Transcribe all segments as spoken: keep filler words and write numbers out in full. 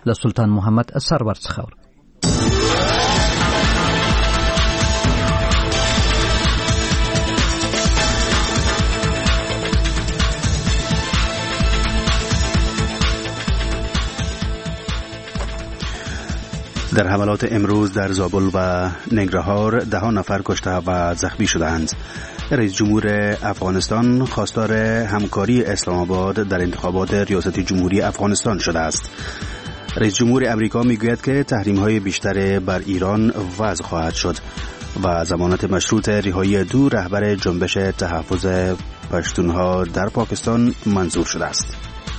لسلطان محمد سرور څخه. در حملات امروز در زابل و ننگرهار ده نفر کشته و زخمی شدند. رئیس جمهور افغانستان خواستار همکاری اسلام آباد در انتخابات ریاست جمهوری افغانستان شده است. رئیس جمهور امریکا میگوید که تحریم‌های بیشتر بر ایران وضع خواهد شد و ضمانت مشروط رهایی دو رهبر جنبش تحفظ پشتونها در پاکستان منظور شده است.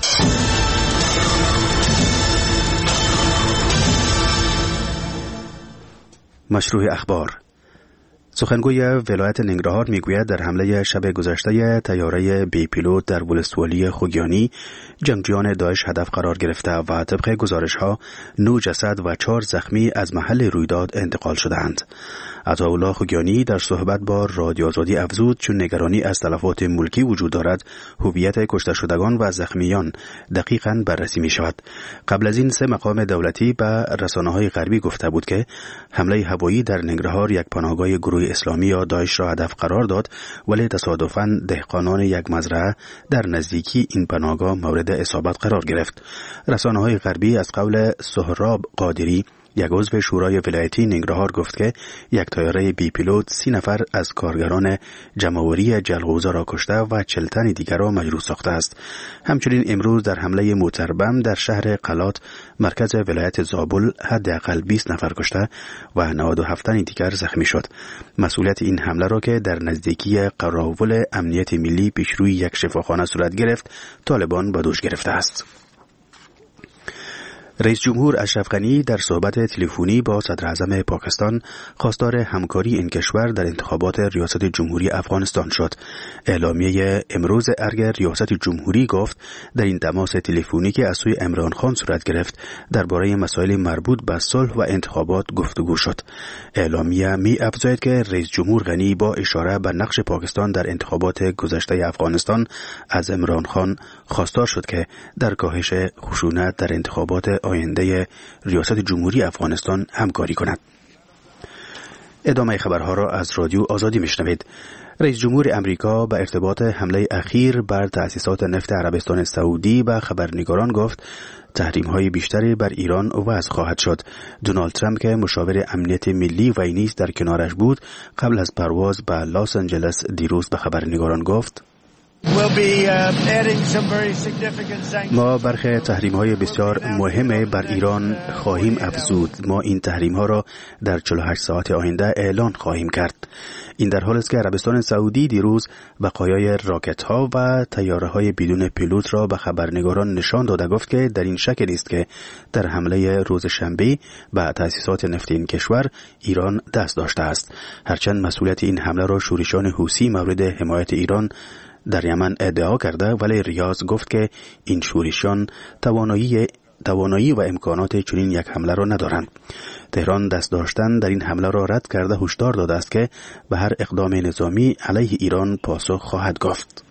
مشروع اخبار. سخنگوی ولایت ننگرهار میگوید در حمله شب گذشته طیاره بی پیلوت در ولسوالی خوگیانی جنگجویان داعش هدف قرار گرفته و طبق گزارش‌ها نه جسد و چهار زخمی از محل رویداد انتقال شدند. عطاالله خوگیانی در صحبت با رادیو آزادی افزود چون نگرانی از تلفات ملکی وجود دارد، هویت کشته شدگان و زخمیان دقیقاً بررسی می شود. قبل از این سه مقام دولتی به رسانه‌های غربی گفته بود که حمله هوایی در ننگرهار یک پناهگاه گروه اسلامی یا داعش را هدف قرار داد، ولی تصادفاً دهقانان یک مزرعه در نزدیکی این پناهگاه مورد اصابت قرار گرفت. رسانه‌های غربی از قول سهراب قادری، یک عضو شورای ولایتی ننگرهار، گفت که یک طیاره بی پیلوت سی نفر از کارگران جمع‌آوری جلغوزه را کشته و چهل تن دیگر را مجروح ساخته است. همچنین امروز در حمله موتربم در شهر قلات مرکز ولایت زابل حداقل بیست نفر کشته و نود و هفت تن دیگر زخمی شد. مسئولیت این حمله را که در نزدیکی قراول امنیت ملی پیش روی یک شفاخانه صورت گرفت، طالبان به دوش گرفته است. رئیس جمهور اشرف غنی در صحبت تلفنی با صدر اعظم پاکستان خواستار همکاری این کشور در انتخابات ریاست جمهوری افغانستان شد. اعلامیه امروز ارگ ریاست جمهوری گفت در این تماس تلفنی که از سوی عمران خان صورت گرفت درباره مسائل مربوط به صلح و انتخابات گفتگو شد. اعلامیه می افزاید که رئیس جمهور غنی با اشاره به نقش پاکستان در انتخابات گذشته افغانستان از عمران خان خواستار شد که در کاهش خشونت در انتخابات آینده ریاست جمهوری افغانستان همکاری کند. ادامه خبرها را از رادیو آزادی میشنوید. رئیس جمهور امریکا به ارتباط حمله اخیر بر تأسیسات نفت عربستان سعودی به خبرنگاران گفت تحریم‌های بیشتری بر ایران وضع خواهد شد. دونالد ترامپ که مشاور امنیت ملی و نیز در کنارش بود، قبل از پرواز به لس آنجلس دیروز به خبرنگاران گفت ما برخی تحریم‌های بسیار مهم بر ایران خواهیم افزود. ما این تحریم‌ها را در چهل و هشت ساعت آینده اعلان خواهیم کرد. این در حالی است که عربستان سعودی دیروز بقایای راکت‌ها و طیاره‌های بدون پیلوت را به خبرنگاران نشان داده گفت که در این شک نیست که در حمله روز شنبه به تأسیسات نفت این کشور ایران دست داشته است. هرچند مسئولیت این حمله را شورشیان حوثی مورد حمایت ایران در یمن ادعا کرده، ولی ریاض گفت که این شورشیان توانایی توانایی و امکانات چنین یک حمله را ندارند. تهران دست داشتن در این حمله را رد کرده هشدار داده است که به هر اقدام نظامی علیه ایران پاسخ خواهد گفت.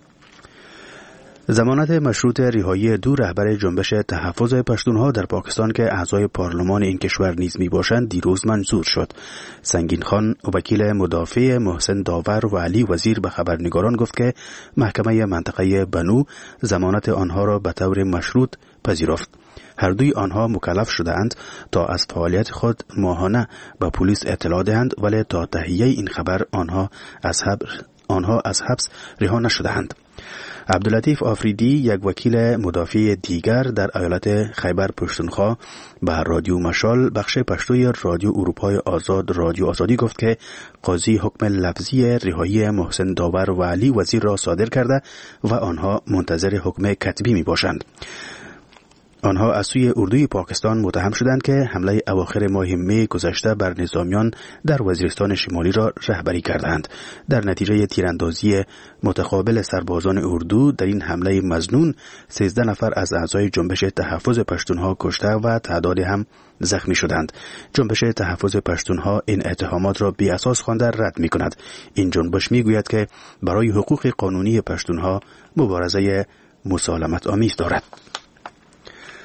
ضمانت مشروط رهایی دو رهبر جنبش تحفظ پشتونها در پاکستان که اعضای پارلمان این کشور نیز می باشند دیروز منظور شد. سنگین خان وکیل مدافع محسن داور و علی وزیر به خبرنگاران گفت که محکمه منطقه بنو ضمانت آنها را به طور مشروط پذیرفت. هر دوی آنها مکلف شدند تا از فعالیت خود ماهانه به پلیس اطلاع دهند، ولی تا تهیه این خبر آنها از حبس آنها از حبس رها نشدند. عبداللطیف آفریدی یک وکیل مدافع دیگر در ایالت خیبر پختونخوا به رادیو مشال بخش پشتوی رادیو اروپای آزاد رادیو آزادی گفت که قاضی حکم لفظی رهایی محسن داور و علی وزیر را صادر کرده و آنها منتظر حکم کتبی می باشند. آنها از سوی اردوی پاکستان متهم شدند که حمله اواخر ماه می گذشته بر نظامیان در وزیرستان شمالی را رهبری کردند. در نتیجه تیراندازی متقابل سربازان اردو در این حمله مظنون سیزده نفر از اعضای جنبش تحفظ پشتونها کشته و تعدادی هم زخمی شدند. جنبش تحفظ پشتونها این اتهامات را بی اساس خوانده رد می کند. این جنبش می گوید که برای حقوق قانونی پشتونها مبارزه مسالمت آمیز دارد.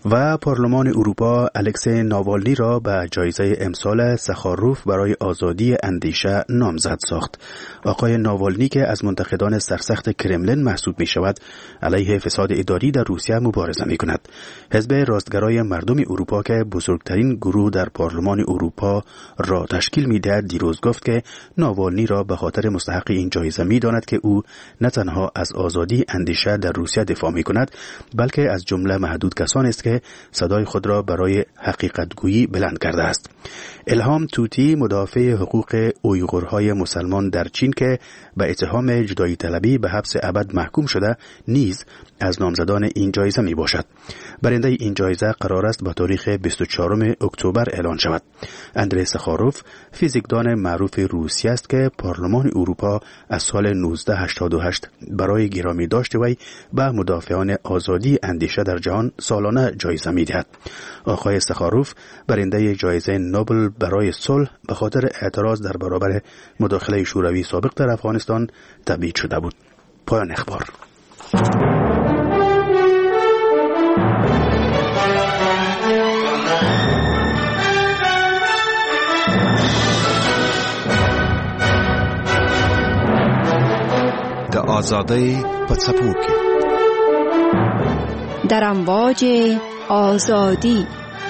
و پارلمان اروپا الکسی ناوالنی را به جایزه امسال سخاروف برای آزادی اندیشه نامزد ساخت. آقای ناوالنی که از منتقدان سرسخت کرملین محسوب می شود، علیه فساد اداری در روسیه مبارزه می کند. حزب راستگرای مردم اروپا که بزرگترین گروه در پارلمان اروپا را تشکیل می دهد، دیروز گفت که ناوالنی را به خاطر مستحق این جایزه می داند که او نه تنها از آزادی اندیشه در روسیه دفاع می کند، بلکه از جمله محدود کسانی است که صدای خود را برای حقیقت گویی بلند کرده است. الهام توتی، مدافع حقوق اویغورهای مسلمان در چین که به اتهام جدایی طلبی به حبس ابد محکوم شده، نیز از نامزدان این جایزه می باشد. برنده این جایزه قرار است با تاریخ بیست و چهارم اکتبر اعلان شود. اندری سخاروف فیزیکدان معروف روسی است که پارلمان اروپا از سال نوزده هشتاد و هشت برای گرامی داشت وی به مدافعان آزادی اندیشه در جهان سالانه جایزه می دهد. آقای سخاروف برنده جایزه نوبل برای صلح به خاطر اعتراض در برابر مداخله شوروی سابق در افغانستان تبعید شده بود. پایان اخبار. د آزادۍ په څپو کې در امواج آزادی.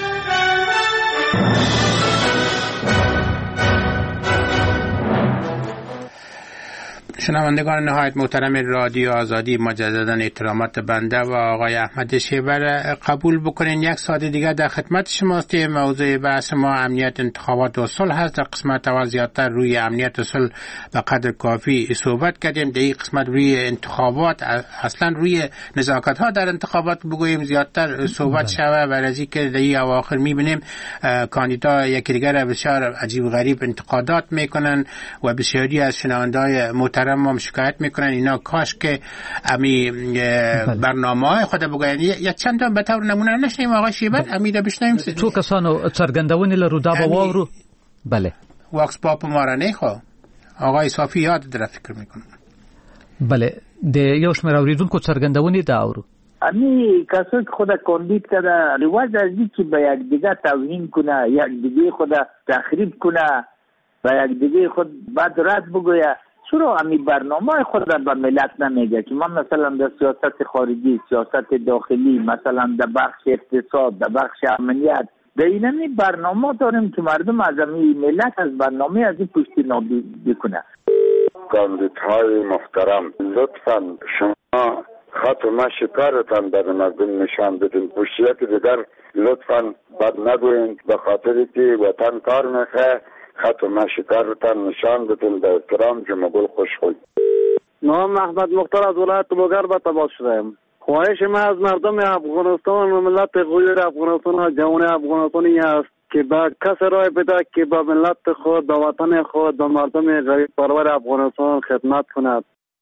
شنوندگان نهایت محترم رادیو آزادی، مجددا احترامات بنده و آقای احمد شیبر قبول بکنین. یک ساعت دیگر در خدمت شماست. موضوع بحث ما امنیت انتخابات و صلح هست. در قسمت اول زیادتر روی امنیت و صلح به قدر کافی صحبت کردیم. در این قسمت روی انتخابات، اصلا روی نزاکت ها در انتخابات بگوییم زیادتر صحبت شود، برای از اینکه در این اواخر میبینیم کاندیدا یکی دیگر بسیار عجیب و غریب انتقادات میکنن و بسیاری از شنونده‌های محترم ما شکایت میکنن اینا کاش که امی برنامه‌های خود بگوین. یک چند تا به طور نمونه نشنیم آقای شیبر امیده بشنیم څو کسانو څرګندونې لرو دا به واورو. بله واکس پاپ ما را نه خو آقای صافی یاد در فکر میکنم. بله د یو شمېر اوریدونکو څرګندونې دا اورو. امی کسایی که خود کاندید کرده رواج از این که به یک دیگه توهین کنه، یک دیگه خود تخریب کنه، به یک دیگه خود بد رد بگویه، چرا امی برنامه خود را به ملت نمیگه که ما مثلا در سیاست خارجی، سیاست داخلی، مثلا در بخش اقتصاد، در بخش امنیت، در اینمی برنامه داریم که مردم از امی ملت از برنامه از این پشتیبانی بکنه. کاندیدهای محترم، لطفاً شما خط و مشی کارتان در مردم نشان بدین. پشتیت دیگر لطفاً بد نگوین، به خاطری که وطن کار میخواه خط و مشی کارتان نشان بدین. در احترام جمعگل خوشخوی. نام محمد مختار از ولایت بوگر به تباس شدم. خواهش ما از مردم افغانستان و ملت غیر افغانستان و جوان افغانستانی است که با کس رای بده که با ملت خود، با وطن خود، با مردم غریب پرور افغانستان خدمت کند.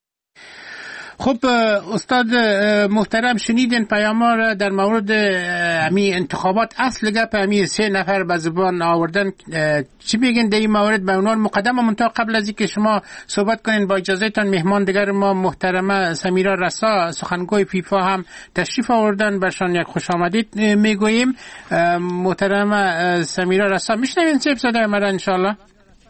خب استاد محترم شنیدین پیام‌ها را در مورد امی انتخابات. اصل گپ امی سه نفر به زبان آوردن، چی میگین در این مورد؟ به عنوان مقدمه منتها قبل از اینکه شما صحبت کنین با اجازهتان مهمان دیگر ما محترمه سمیرا رسا سخنگوی فیفا هم تشریف آوردن، برشان یک خوش آمدید میگوییم. محترمه سمیرا رسا میشنوین چه صدای مرا ان شاء الله؟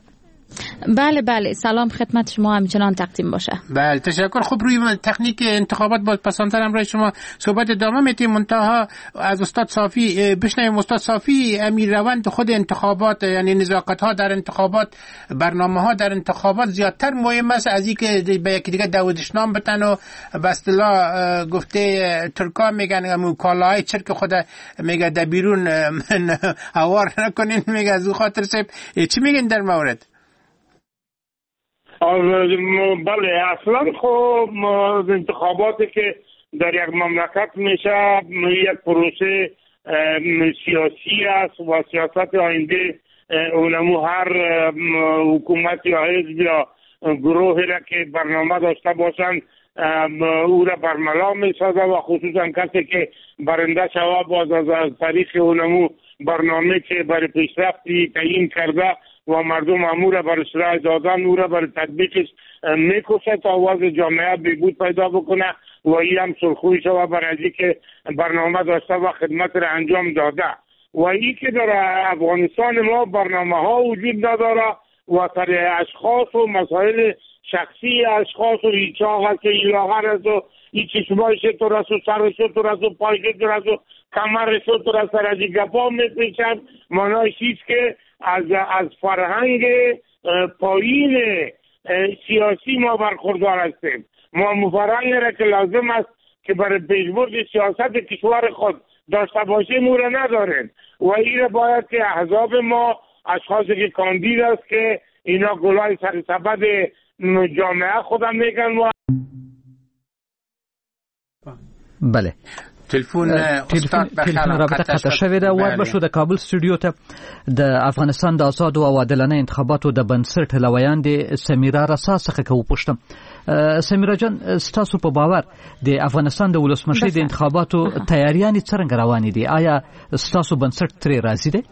بله بله سلام خدمت شما همچنان تقدیم باشه. بله تشکر. خب روی تکنیک انتخابات باز پسانترم رای شما صحبت ادامه میتیم، منتها از استاد صافی بشنویم. استاد صافی امیر روند خود انتخابات، یعنی نزاکت ها در انتخابات، برنامه ها در انتخابات زیادتر مهم است از اینکه به یکی دیگه دعوتش نام بتن و به اصطلاح گفته ترکا میگن موکالاهای چرک خود میگه در بیرون هوار نکنین، میگه از اون خاطر سب چی میگن در مورد؟ بله اصلا خب انتخاباتی که در یک مملکت میشه یک پروسه سیاسی است و سیاست آینده اونمو هر حکومت یا حزب یا گروهی را که برنامه داشته باشند او را برملا می سازه و خصوصا کسی که برنده شود باز از طریق اونمو برنامه که برای پیشرفتی تعیین کرده و مردم امور برای رای دادن او را برای تطبیقش میکشه تا وضع جامعه بهبود پیدا بکنه و این هم سرخوی شود برای که برنامه داشته و خدمت را انجام داده و این که در افغانستان ما برنامه ها وجود نداره و سر اشخاص و مسائل شخصی اشخاص و ایچاق هست و ایلاغر هست و ای چشمای شطور هست و سر شطور هست و پای شطور هست و کمر شطور هست سر از این گپا میپیشن معنایش ایست که از, از فرهنگ پایین سیاسی ما برخوردار هستیم. ما مفرنگ را که لازم است که برای پیشبرد سیاست کشور خود داشته باشیم او را نداریم و این را باید که احزاب ما اشخاصی که کاندید است که اینا گلای سر سبد جامعه خودم میگن و بله تلفون استاد تلفون رابطه قطع شوی ده ور بشو د کابل استودیو ته د افغانستان د آزاد او عادلانه انتخاباتو د بنسټ لویان د سمیرا رسا څخه کو پښتم سمیرا جان ستاسو په باور د افغانستان د ولسمشي د انتخاباتو تیاریان څنګه روانې دي؟ آیا ستاسو بنسټ ترې راضي دی؟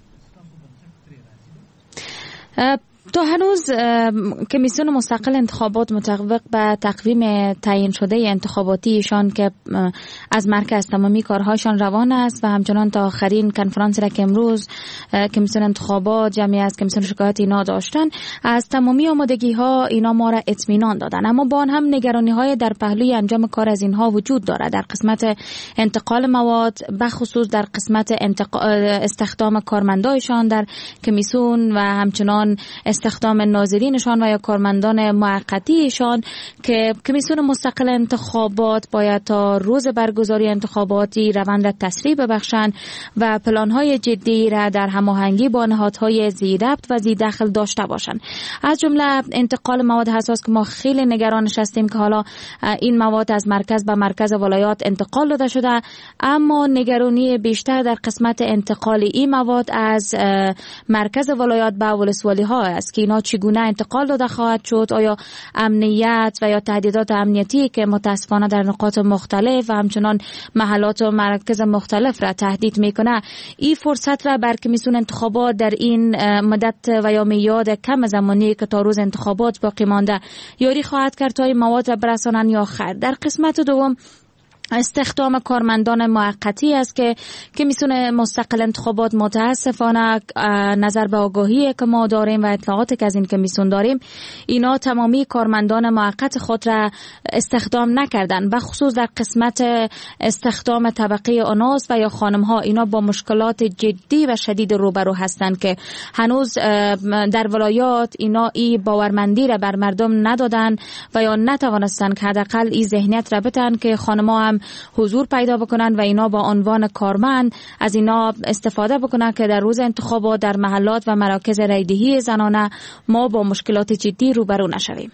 تا هنوز کمیسیون مستقل انتخابات مطابق به تقویم تعیین شده انتخاباتی ایشان که از مرکز تمامی کارهاشان روان است و همچنان تا آخرین کنفرانس را که امروز کمیسیون انتخابات جمعی از کمیسیون شکایت اینا داشتن از تمامی آمادگی ها اینا ما را اطمینان دادن، اما با آن هم نگرانی های در پهلوی انجام کار از اینها وجود دارد. در قسمت انتقال مواد بخصوص در قسمت استخدام کارمندایشان در کمیسیون و همچنان استخدام ناظرینشان و یا کارمندان موقتیشان که کمیسیون مستقل انتخابات باید تا روز برگزاری انتخاباتی روند را تسریع ببخشند و پلان‌های جدی را در هماهنگی با نهادهای ذی ربط و ذی دخل داشته باشند. از جمله انتقال مواد حساس که ما خیلی نگرانش هستیم که حالا این مواد از مرکز به مرکز ولایات انتقال داده شده، اما نگرانی بیشتر در قسمت انتقال این مواد از مرکز ولایات به ولسوالی ها است که اینا چگونه انتقال داده خواهد شد. آیا امنیت و یا تهدیدات امنیتی که متاسفانه در نقاط مختلف و همچنان محلات و مراکز مختلف را تهدید میکنه، این فرصت را بر کمیسیون انتخابات در این مدت و یا میاد کم زمانی که تا روز انتخابات باقی مانده یاری خواهد کرد تا این مواد را برسانند یا خیر. در قسمت دوم استخدام کارمندان موقتی است که کمیسیون مستقل انتخابات متاسفانه نظر به آگاهی که ما داریم و اطلاعاتی که از این کمیسیون داریم اینا تمامی کارمندان موقت خود را استخدام نکردن و خصوص در قسمت استخدام طبقه آناس و یا خانم ها اینا با مشکلات جدی و شدید روبرو هستند که هنوز در ولایات اینا ای باورمندی را بر مردم ندادن و یا نتوانستند که حداقل این ذهنیت را بتن که خانم ها هم حضور پیدا بکنن و اینا با عنوان کارمند از اینا استفاده بکنن که در روز انتخابات در محلات و مراکز رایدهی زنانه ما با مشکلات جدی روبرو نشویم.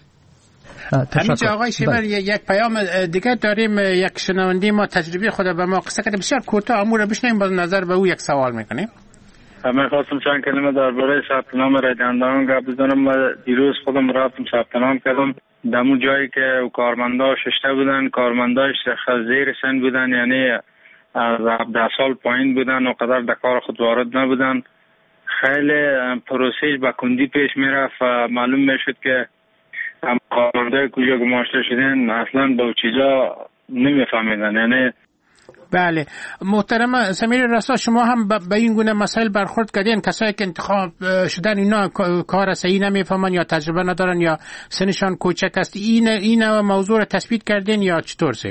همینجا آقای شیبر یک پیام دیگه داریم. یک شنونده ما تجربه خود به ما قصه کرده، بسیار کوتاه امور بشنیم، با نظر به او یک سوال میکنیم. من خواستم چند کلمه درباره ثبت نام رایدهندگان گپ بزنم. من دیروز خودم رفتم ثبت نام کردم در اون جایی که کارمندا ششته بودن، کارمنداش زیر سن بودن، یعنی از هفده سال پایین بودن و قدر در کار خود وارد نبودن. خیلی پروسیج با کندی پیش میرفت و معلوم میشد که کارمندای کجا گماشته شدن اصلا به چیزا نمیفهمیدن. یعنی بله محترم سمیر رسا، شما هم به این گونه مسائل برخورد کردین؟ کسایی که انتخاب شدن اینا کار صحیح نمیفهمن یا تجربه ندارن یا سنشان کوچک است، این این موضوع را تثبیت کردین یا چطور سه؟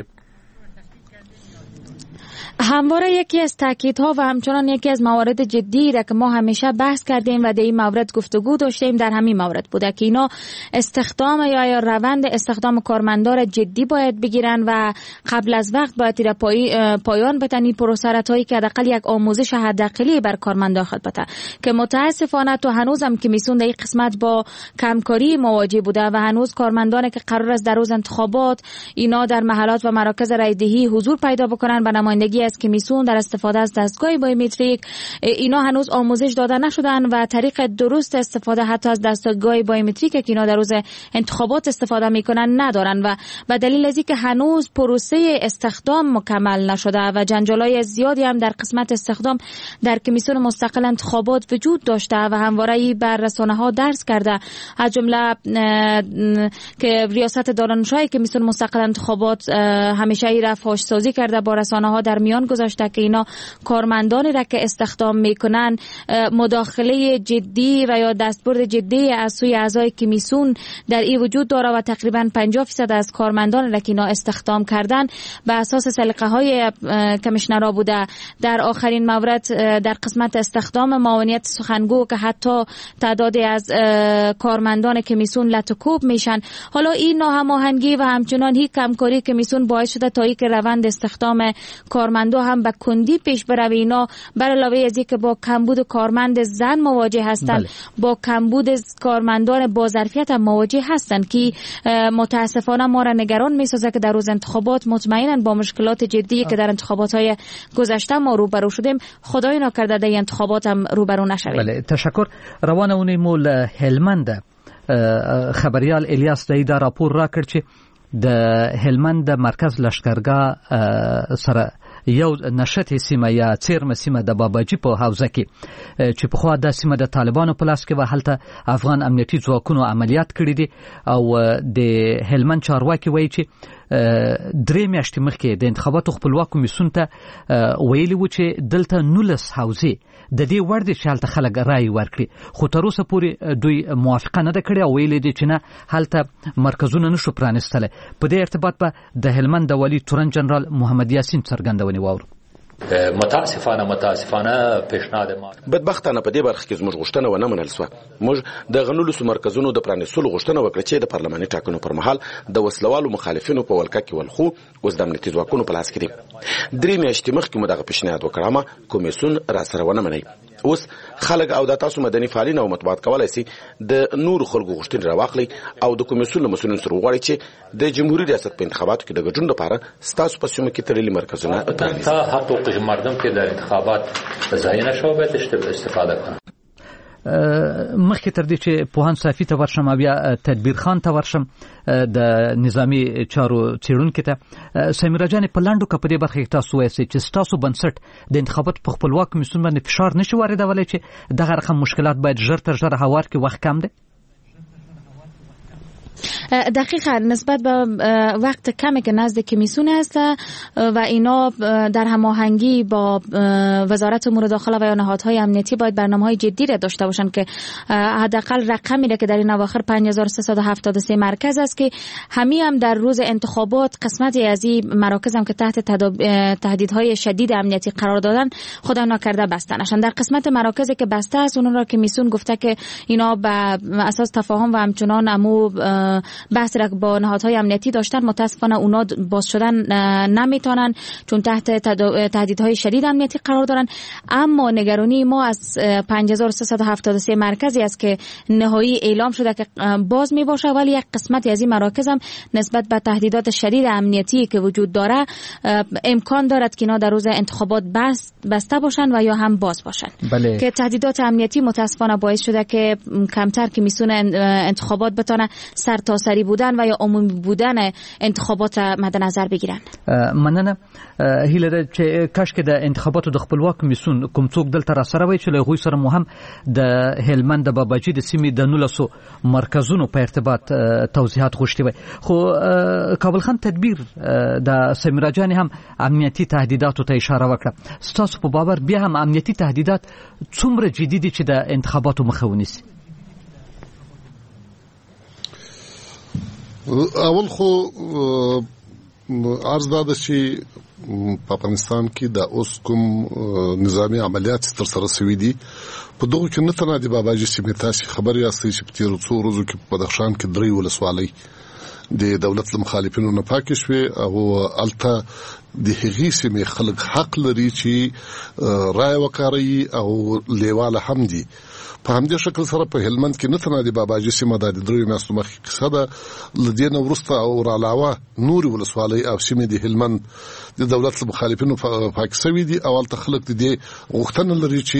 همواره یکی از تاکیدها و همچنان یکی از موارد جدی را که ما همیشه بحث کردیم و در این مورد گفتگو داشتیم در همین مورد بوده که اینا استخدام یا, یا روند استخدام کارمندان جدی باید بگیرن و قبل از وقت باید را پای پایان بدن این پروسه هایی که حداقل یک آموزش حداقلی بر کارمندان خود بده که متاسفانه تو هنوزم کمیسیون در این قسمت با کمکاری مواجه بوده و هنوز کارمندان که قرار است در روز انتخابات اینا در محلات و مراکز رایدهی حضور پیدا بکنن به نمایندگی از کمیسیون در استفاده از دستگاه بایومتریک، اینا هنوز آموزش داده نشدن و طریق درست استفاده حتی از دستگاه بایومتریک که اینا در روز انتخابات استفاده میکنن ندارن و به دلیل از اینکه هنوز پروسه استخدام مکمل نشده و جنجالای زیادی هم در قسمت استخدام در کمیسیون مستقل انتخابات وجود داشته و همواره بر رسانه‌ها درس کرده، از جمله که ریاست دانشگاه کمیسیون مستقل انتخابات همیشه ای را فاش سازی کرده، با رسانه‌ها در میان گذاشته که اینا کارمندانی را که استخدام میکنن مداخله جدی و یا دستبرد جدی از سوی اعضای کمیسیون در این وجود داره و تقریبا پنجاه درصد از کارمندان را که اینا استخدام کردن به اساس سلیقه های کمیشنرا بوده. در آخرین مورد در قسمت استخدام معاونیت سخنگو که حتی تعدادی از کارمندان کمیسیون لطکوب میشن. حالا این ناهماهنگی و همچنان هیچ همکاری کمیسیون باعث شده تا اینکه روند استخدام کارمندا هم به کندی پیش بره. اینا بر علاوه از اینکه با کمبود کارمند زن مواجه هستند، بله. با کمبود کارمندان با ظرفیت هم مواجه هستند که متاسفانه ما را نگران میسازه که در روز انتخابات مطمئنا با مشکلات جدی که در انتخابات های گذشته ما روبرو شدیم خدای نکرده در انتخابات هم روبرو نشویم. بله تشکر. روان اونی مول هلمند خبریال الیاس دایدا راپور را کړ چې د هلمند مرکز لشکرګاه سره یو نشته سیمه یا چیرمه سیمه د باباجي په حوزه کې چې په خوا د سیمه د طالبانو په لاس کې و هلته افغان امنیتي ځواکونو عملیات کړي دي او د هلمند چارواکي وایي چې درې میاشتې مخکې د انتخاباتو خپلواک کمیسیون ته ویلي و چې دلته نولس حوزې د دې وړ دي چې هلته خلک رای ورکړي، خو تر اوسه پورې دوی موافقه نه ده کړې او ویلي دي چې نه هلته مرکزونه نشو پرانیستلی. په دې ارتباط به د هلمند د والي تورن جنرال محمد یاسین څرګندونې واورو. متاسفانه متاسفانه پیشنهاد ما بدبختانه په دې برخه کې زموږ غوښتنه ونه منل شوه. موږ د غنولو مرکزونو د پرانیستلو غوښتنه وکړه چې د پارلماني ټاکنو پر مهال د وسلوالو مخالفینو په ولکه کې ولخو اوس د امنیتي ځواکونو په لاس کې دي. درې میاشتې مخکې مو دغه پیشنهاد وکړه اما کمیسیون را سره ونه مني. اوس خلک او د تاسو مدني فعالین او مطبوعات کولای شي د نور خلکو غوښتنې راواخلي او د کمیسیون له مسؤلینو سره وغواړي چې د جمهوریت ریاست په انتخاباتو کې د ګډون لپاره ستاسو په سیمه کې تړلي مرکزونه پرانیزي. حقوق مردم که در انتخابات ضایع نشو باید استفاده کنه. مخکې تر دې چې پوهان صافي ته ورشم او بیا تدبیر خان ته ورشم د نظامی چارو څېړونکي ته، سمیرا جان په لاندو کې په دې برخه کې تاسو وایئ چې ستاسو بنسټ د انتخابات په خپلواک کمیسیون باندې فشار نشي واردولی چې دغه رقم مشکلات باید ژر تر ژره هوار کې وخت کم دی؟ دقیقاً نسبت به وقت کمی که نزد کمیسیون است و اینا در هماهنگی با وزارت امور داخله و یا نهادهای امنیتی باید برنامه‌های جدی را داشته باشند که حداقل رقمی را که در این اواخر پنج هزار و سیصد و هفتاد و سه مرکز است که همین هم در روز انتخابات قسمتی از این مراکز هم که تحت تهدیدهای شدید امنیتی قرار دادن خدا نکرده بسته نشن. در قسمت مراکزی که بسته است اون را کمیسیون گفته که اینا به اساس تفاهم و همچنان امو بحث را با نهادهای امنیتی داشتن متاسفانه اونا باز شدن نمیتونن چون تحت تهدیدهای شدید امنیتی قرار دارن. اما نگرانی ما از پنج هزار و سیصد و هفتاد و سه مرکزی است که نهایی اعلام شده که باز می باشه، ولی یک قسمتی از این مراکز هم نسبت به تهدیدات شدید امنیتی که وجود داره امکان دارد که اینا در روز انتخابات بسته باشن و یا هم باز باشن. بله. که تهدیدات امنیتی متاسفانه باعث شده که کمتر کمیسیون انتخابات بتونه سر تا سری بودن و یا عمومی بودن انتخابات مد نظر بگیرن. مننه. هیله ده چې کاش کې د انتخاباتو د خپلواک کمیسیون کوم څوک دلته را سره وای چې له غوي سره مو هم د هلمند د باباجي د سیمې د نولسو مرکزونو په ارتباط توضیحات غوښتي وای. خو کابل خان تدبیر د سمیرا جان هم امنیتي تهدیداتو ته اشاره وکړه. ستاسو په باور بیا هم امنیتي تهدیدات څومره جدي دي چې د انتخاباتو مخه ونیسي؟ اول خو عرض داده چې په افغانستان کې د اوس کوم نظامی عملیات تر سره شوي دي په دغه کې نه تنه د باباجي سیمې تاسو خبر یاستئ چې په تیرو څو ورځو کې په بدخشان کې درې ولسوالۍ د دولت مخالفینو نه پاک شوي او الته د هغې سیمې خلک حق لري چې رای وکاروي او لیواله هم دي. په همدې شکل سره په هلمند کې نه تنه د باباجي سیمه د درې میاشتو مخکې قصه ده، له دې نه وروسته او علاوه نورې ولسوالۍ او سیمې د هلمند د دولت مخالفینو پاک شوي دي او هلته خلک د دې غوښتنه لري چې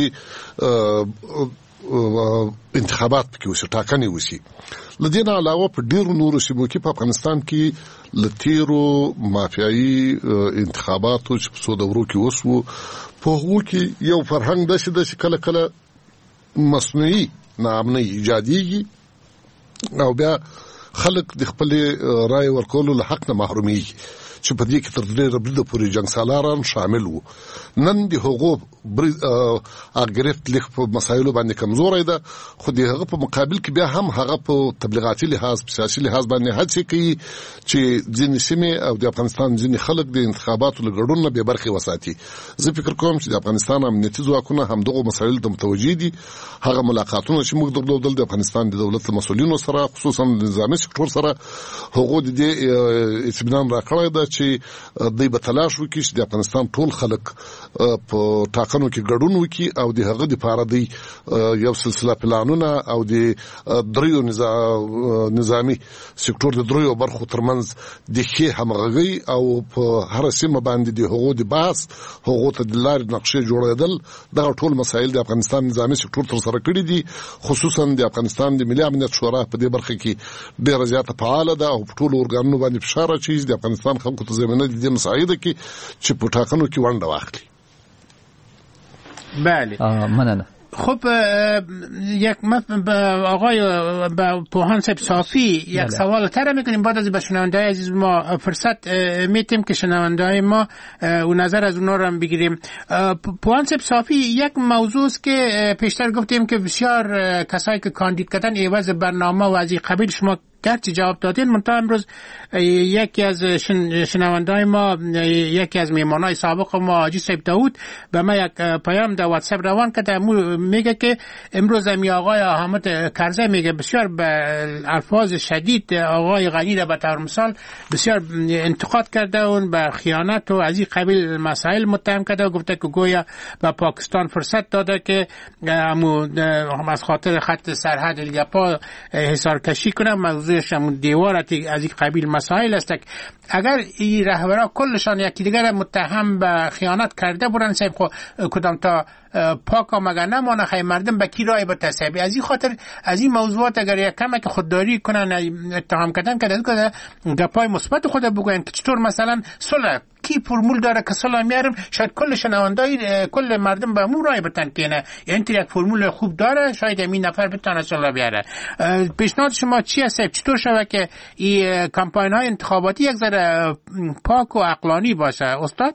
انتخابات پکې وشي، ټاکنې وشي. له دې نه علاوه په ډیرو نورو سیمو کې په افغانستان کې له تیرو مافیایي انتخاباتو چې په څو دورو کې وشو په هغو کې یو فرهنګ داسې ده چې کله کله مصنوعي ناامنۍ ایجادېږي او بیا خلک د خپل رای ورکولو له حق نه محرومېږي چې په دې کې تر ډېره بریده پورې جنګ سالاران شامل وو. نن د هغو اګرفت لیک په مسایلو باندې کمزوری ده، خو د هغه په مقابل کې بیا هم هغه په تبلیغاتي لحاظ په سیاسي لحاظ باندې هڅې کوي چې ځینې سیمې او د افغانستان ځینې خلک د انتخاباتو له ګډون نه بې برخې وساتي. زه فکر کوم چې د افغانستان امنیتي ځواکونه همدغو مسایلو ته متوجه دي. هغه ملاقاتونه چې موږ درلودل د افغانستان د دولت مسؤلینو سره خصوصا د نظامي سکتور سره، هغو د دې اطمینان راکړی ده چې دوی به تلاش وکړي چې د افغانستان ټول خلک په ټاکنو کې ګډون وکړي او د هغه دپاره دوی یو سلسله پلانونه او د دریو نظامي سکتور د دریو برخو ترمنځ د ښې همغږۍ او په هره سیمه باندې د هغو د بحث، هغو ته د لارې نقشې جوړېدل، دغه ټول مسایل د افغانستان نظامي سکتور ترسره کړي دي. خصوصا د افغانستان د ملي امنیت شورا په دې برخه کې ډېره زیاته فعاله ده او په ټولو ارګانونو باندې فشار اچوي چې د افغانستان خلکو ته زمینه د دې مساعده کې چې په ټاکنو کې ونډه واخلي. بله مننه. خب یک آقای پوهان صاحب صافی یک بله. سوال تر میکنیم بعد از به شنونده عزیز ما فرصت میتیم که شنونده ما و نظر از اونا رو هم بگیریم. پوهان صاحب صافی یک موضوع است که پیشتر گفتیم که بسیار کسایی که کاندید کردن عوض برنامه و از این قبیل شما گرچه جواب دادین، منتها امروز یکی از شنونده‌های ما، یکی از میهمانای سابق ما حاجی صاحب داود به ما یک پیام در واتساپ روان کرده، میگه که امروز می آقای احمد کرزی میگه بسیار به الفاظ شدید آقای غنی را به طور مثال بسیار انتقاد کرده، اون به خیانت و از این قبیل مسائل متهم کرده و گفته که گویا به پاکستان فرصت داده که از خاطر خط سرحد الگپا حصار کشی کنه. موضوع همون دیوار از این قبیل مسائل است. اگر این رهبران کلشان یکی دیگر متهم به خیانت کرده بودن صاحب، خو کدام تا پاک مگر نمانه خیلی مردم به کی رای بتسبی. از این خاطر از این موضوعات اگر یک کم که خودداری کنن اتهام کردن که که گپای مثبت خود بگوین که چطور مثلا صلح کی فرمول داره که صلح میارم، شاید کل شنوندای کل مردم به مو رای بتن کنه، یعنی یک فرمول خوب داره، شاید این نفر بتونه صلح بیاره. پیشنهاد شما چی است؟ چطور شوه که این کمپاین های انتخاباتی یک ذره پاک و عقلانی باشه استاد؟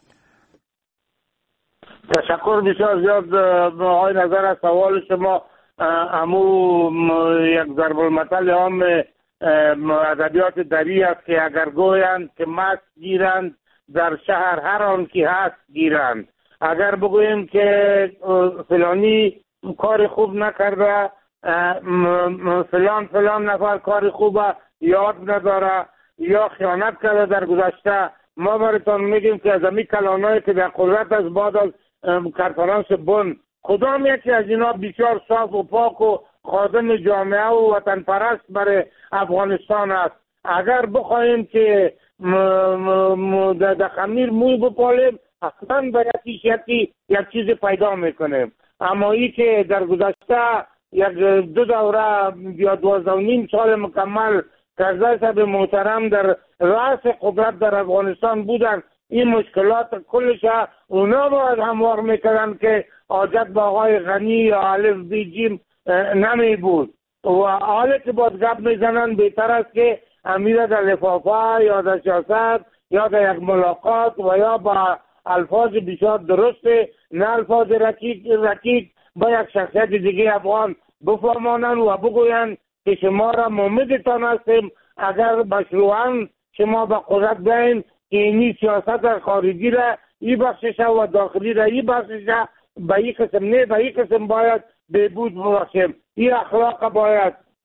تشکر بسیار زیاد آقای نظر از سوال شما. امو یک ضرب المثل هم ادبیات دری است که اگر گویند که مست گیرند در شهر هر آن که هست گیرند. اگر بگوییم که فلانی کار خوب نکرده، فلان فلان نفر کار خوب یاد نداره یا خیانت کرده در گذشته، ما براتون میگیم که از امی کلانایی که در قدرت از بعد از کنفرانس بن کدام یکی از اینا بسیار صاف و پاک و خادم جامعه و وطن پرست برای افغانستان است. اگر بخواهیم که در خمیر موی بپالیم اصلا به یکیش یکی یک چیز پیدا میکنیم. اما ای که در گذشته یک دو دوره یا دوازده و نیم سال مکمل کرزی صاحب محترم در رأس قدرت در افغانستان بودن، این مشکلات کلش اونا باید هموار میکردن که حاجت به آقای غنی یا الف بی جیم نمی بود. و حالی که باید گپ میزنن بهتر است که امیر در لفافه یا در سیاست یا در یک ملاقات و یا با الفاظ بسیار درسته، نه الفاظ رکیک رکیک با یک شخصیت دیگه افغان بفرمانن و بگوین که شما را مؤمدتان هستیم اگر مشروعاً شما به قدرت بیاین که اینی سیاست خارجی را ای بخششه و داخلی را ای بخششه، به ای قسم نه به ای قسم باید بهبود ببخشیم. این اخلاق باید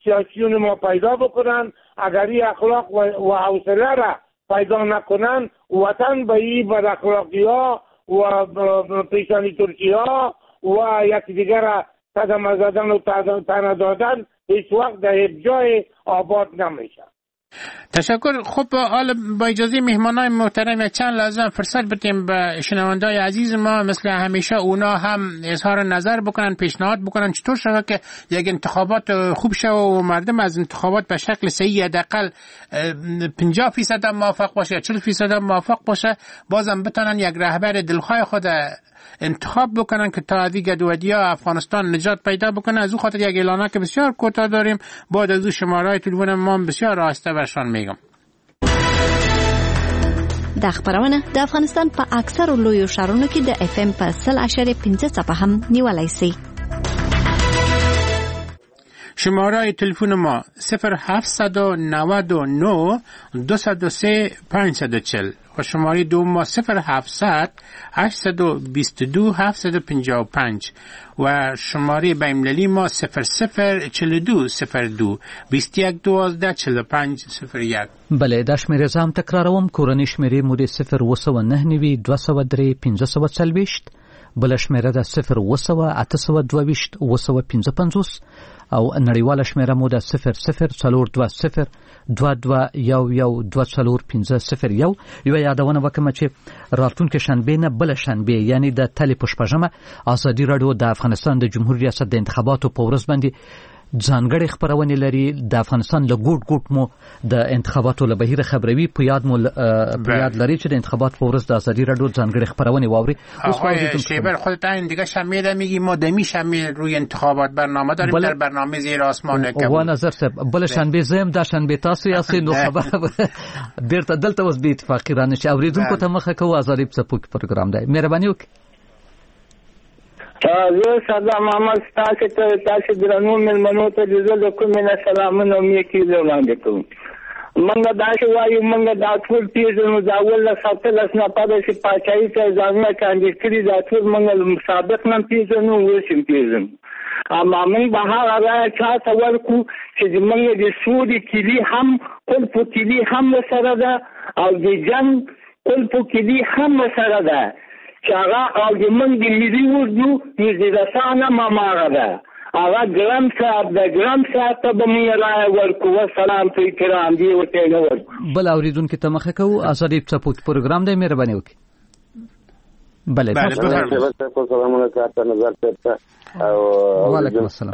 سیاسیون ما پیدا بکنن. اگر این اخلاق و حوصله را پیدا نکنن، وطن به این بد اخلاقی ها و پیشانی ترکی ها و یکی دیگر را قدم زدن و تنه دادن هیچ وقت در یک جای آباد نمیشه. تشکر. خب حالا با اجازه مهمانای محترم چند لحظه فرصت بدیم به شنوندای عزیز ما، مثل همیشه اونا هم اظهار نظر بکنن، پیشنهاد بکنن چطور شده که یک انتخابات خوب شه و مردم از انتخابات به شکل صحیح حداقل پنجاه فیصد موافق باشه یا چهل فیصد موافق باشه، بازم بتونن یک رهبر دلخواه خود انتخاب بکنن که تا از گدودی ها افغانستان نجات پیدا بکنه. از او خاطر یک اعلانه که بسیار کوتاه داریم، بعد از او شماره تلفن ما بسیار راسته برشان میگم. دا خبرونه د افغانستان په اکثرو لویو ښارونو کې د اف ام په سل اعشاریه پنځه څپه هم نیولای شي. شماره تلفن ما صفر هفتصد و نود و نه دویست و سه پانصد و چهل و شماره دوم ما صفر هفتصد هشتصد و بیست و دو هفتصد و پنجاه و پنج و شماره بین‌المللی ما صفر صفر چهل و دو صفر دو بیست و یک دوازده چهل و پنج صفر یک. بله، دا شمیره زام تکراروم. کورنی شمیره مو صفر و سوه نه نوي دوه سوه درې پنځه سوه څلوېښت، بل شمیره ده صفر و سوه اته سوه دوه ویشت اوه سوه پنځه پنځوس او نړیواله شمیره مو ده صفر صفر څلور دوه صفر دوه دوه یو یو دوه څلور پنځه صفر یو. یو یادونه وکړم چې راتلونکي شنبه نه بل شنبه یعنی د تلې په شپږمه ازادي راډیو د افغانستان د جمهوریت ریاست د انتخاباتو په ورځ باندې ځانګړې خبرونه لري. د افغانستان له ګوټ ګوټ مو د انتخاباتو له بهیر خبروي په یاد مو په یاد لري چې د انتخابات په ورځ د ازادي راډیو ځانګړې خبرونه واوري. اوس شیبر خودت این دیگه شمیره میگی ما دمی شمیره روی انتخابات برنامه داریم بل... در برنامه زیر آسمان که و نظر صاحب بل شنبه زم د شنبه تاسو یاسې نو خبره بیرته دلته اوس به اتفاقی رانه شي. اوریدونکو ته مخه کوو ازادي په پوک پروګرام دی. مهرباني وکړئ. زه ساده محمد تاسو ته تاسو درنو ملمنو ته د کومې نه سلامونه مې کیږي وړاندې کوم. منګه دا چې وایو منګه دا ټول پیژنو دا ول ساتل اسنه پاره چې پاچایي ته ځانونه کاندي کړی دا ټول منګه سابق نن پیژنو وشم پیژنو. اما موږ به هغه راځي چې ورکو چې منګه د سودی کلی هم قلب کلی هم سره ده او د جنگ قلب کلی هم سره ده چې هغه او د منګ د ملي وردو د رسانه ماماغه ده. هغه ګرام صاحب د ګرام صاحب ته به مې راي ورکو. سلام ته کرام دی وته نو ورکو. بل اوریدونکو ته مخه کوو ازادي په پروګرام دی. مهرباني وکړئ. بله سلام علیکم نظر ته او وعلیکم السلام.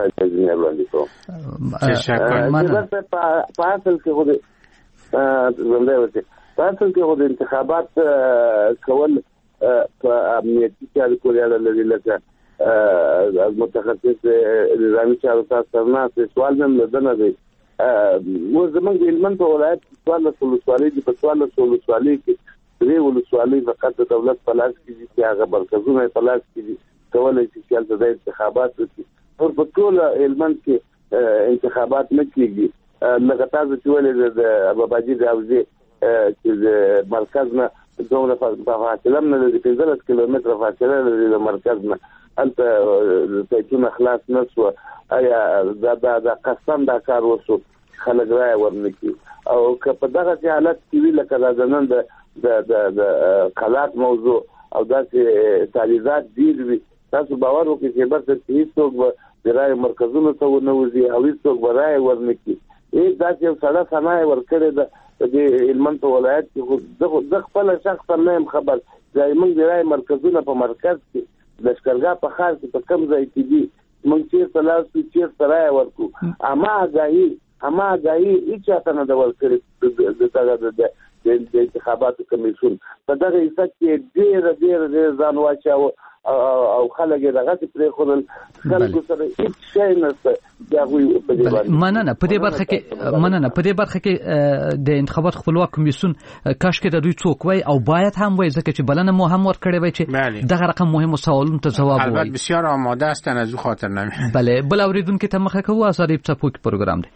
تشکر. مننه. په اصل کې خو زنده وته په اصل کې خو د انتخابات کول په امنیتي چارو پورې اړه لري. لکه از متخصص نظامی چارو تاسو سره سوال هم لدنه دی. مو زمونږ د هلمند په ولایت سوال ولسوالۍ د په سوال ولسوالۍ کې درې ولسوالۍ فقط د دولت په لاس کې دي چې هغه مرکزونه په لاس کې دي کولای شي چې د انتخابات وکړي. او په ټول هلمند کې انتخابات نه کیږي. لکه تاسو چې ولې د اباباجي د اوزې چې د مرکز نه دومره فاصله نه لري، پنځلس کیلومتره فاصله لري د مرکز نه. هلته تایتونه خلاص نه شو. آیا دا دا د قسم دا کار وشو خلک راي ورنکي او که په دغه حالت کې وی لکه دا نن د د د قلات موضوع او داسې تعلیزات ډیر وي، تاسو باور وکړئ چې برته هیڅوک به د راي مرکزونو ته ونه وځي او هیڅوک به راي ورنکي. ای داسې یو سړی سمای ورکړی د د هلمند په ولایت کې د خپل شخصا نه هم خبر ځای موږ د راي مرکزونه په مرکز کې لشکرګاه په خاص په کم ځای کې دي. موږ چیرته لاسو چیرته راي ورکو اما غاهي اما غاهي هیڅ ته نه ډول کړی د تاګه د د انتخاباتو کمیسیون په دغه حساب کې ډېر ډېر ډېر ځان واچاو او خلک دغه پرې خورل خلک سره هیڅ شي نشته. مننه. په دې برخه کې مننه په دې برخه کې د انتخابات خپلواک کمیسیون کاش کې د دوی څوک وای او باید هم وای ځکه چې بلنه مو هم ورکړی وای چې دغه رقم مهمو سوالونو ته جواب وای. البته بسیار آماده هستن از او خاطر نمی. بله بل اوریدونکو ته مخه کوو ازادي په پوک پروګرام دی.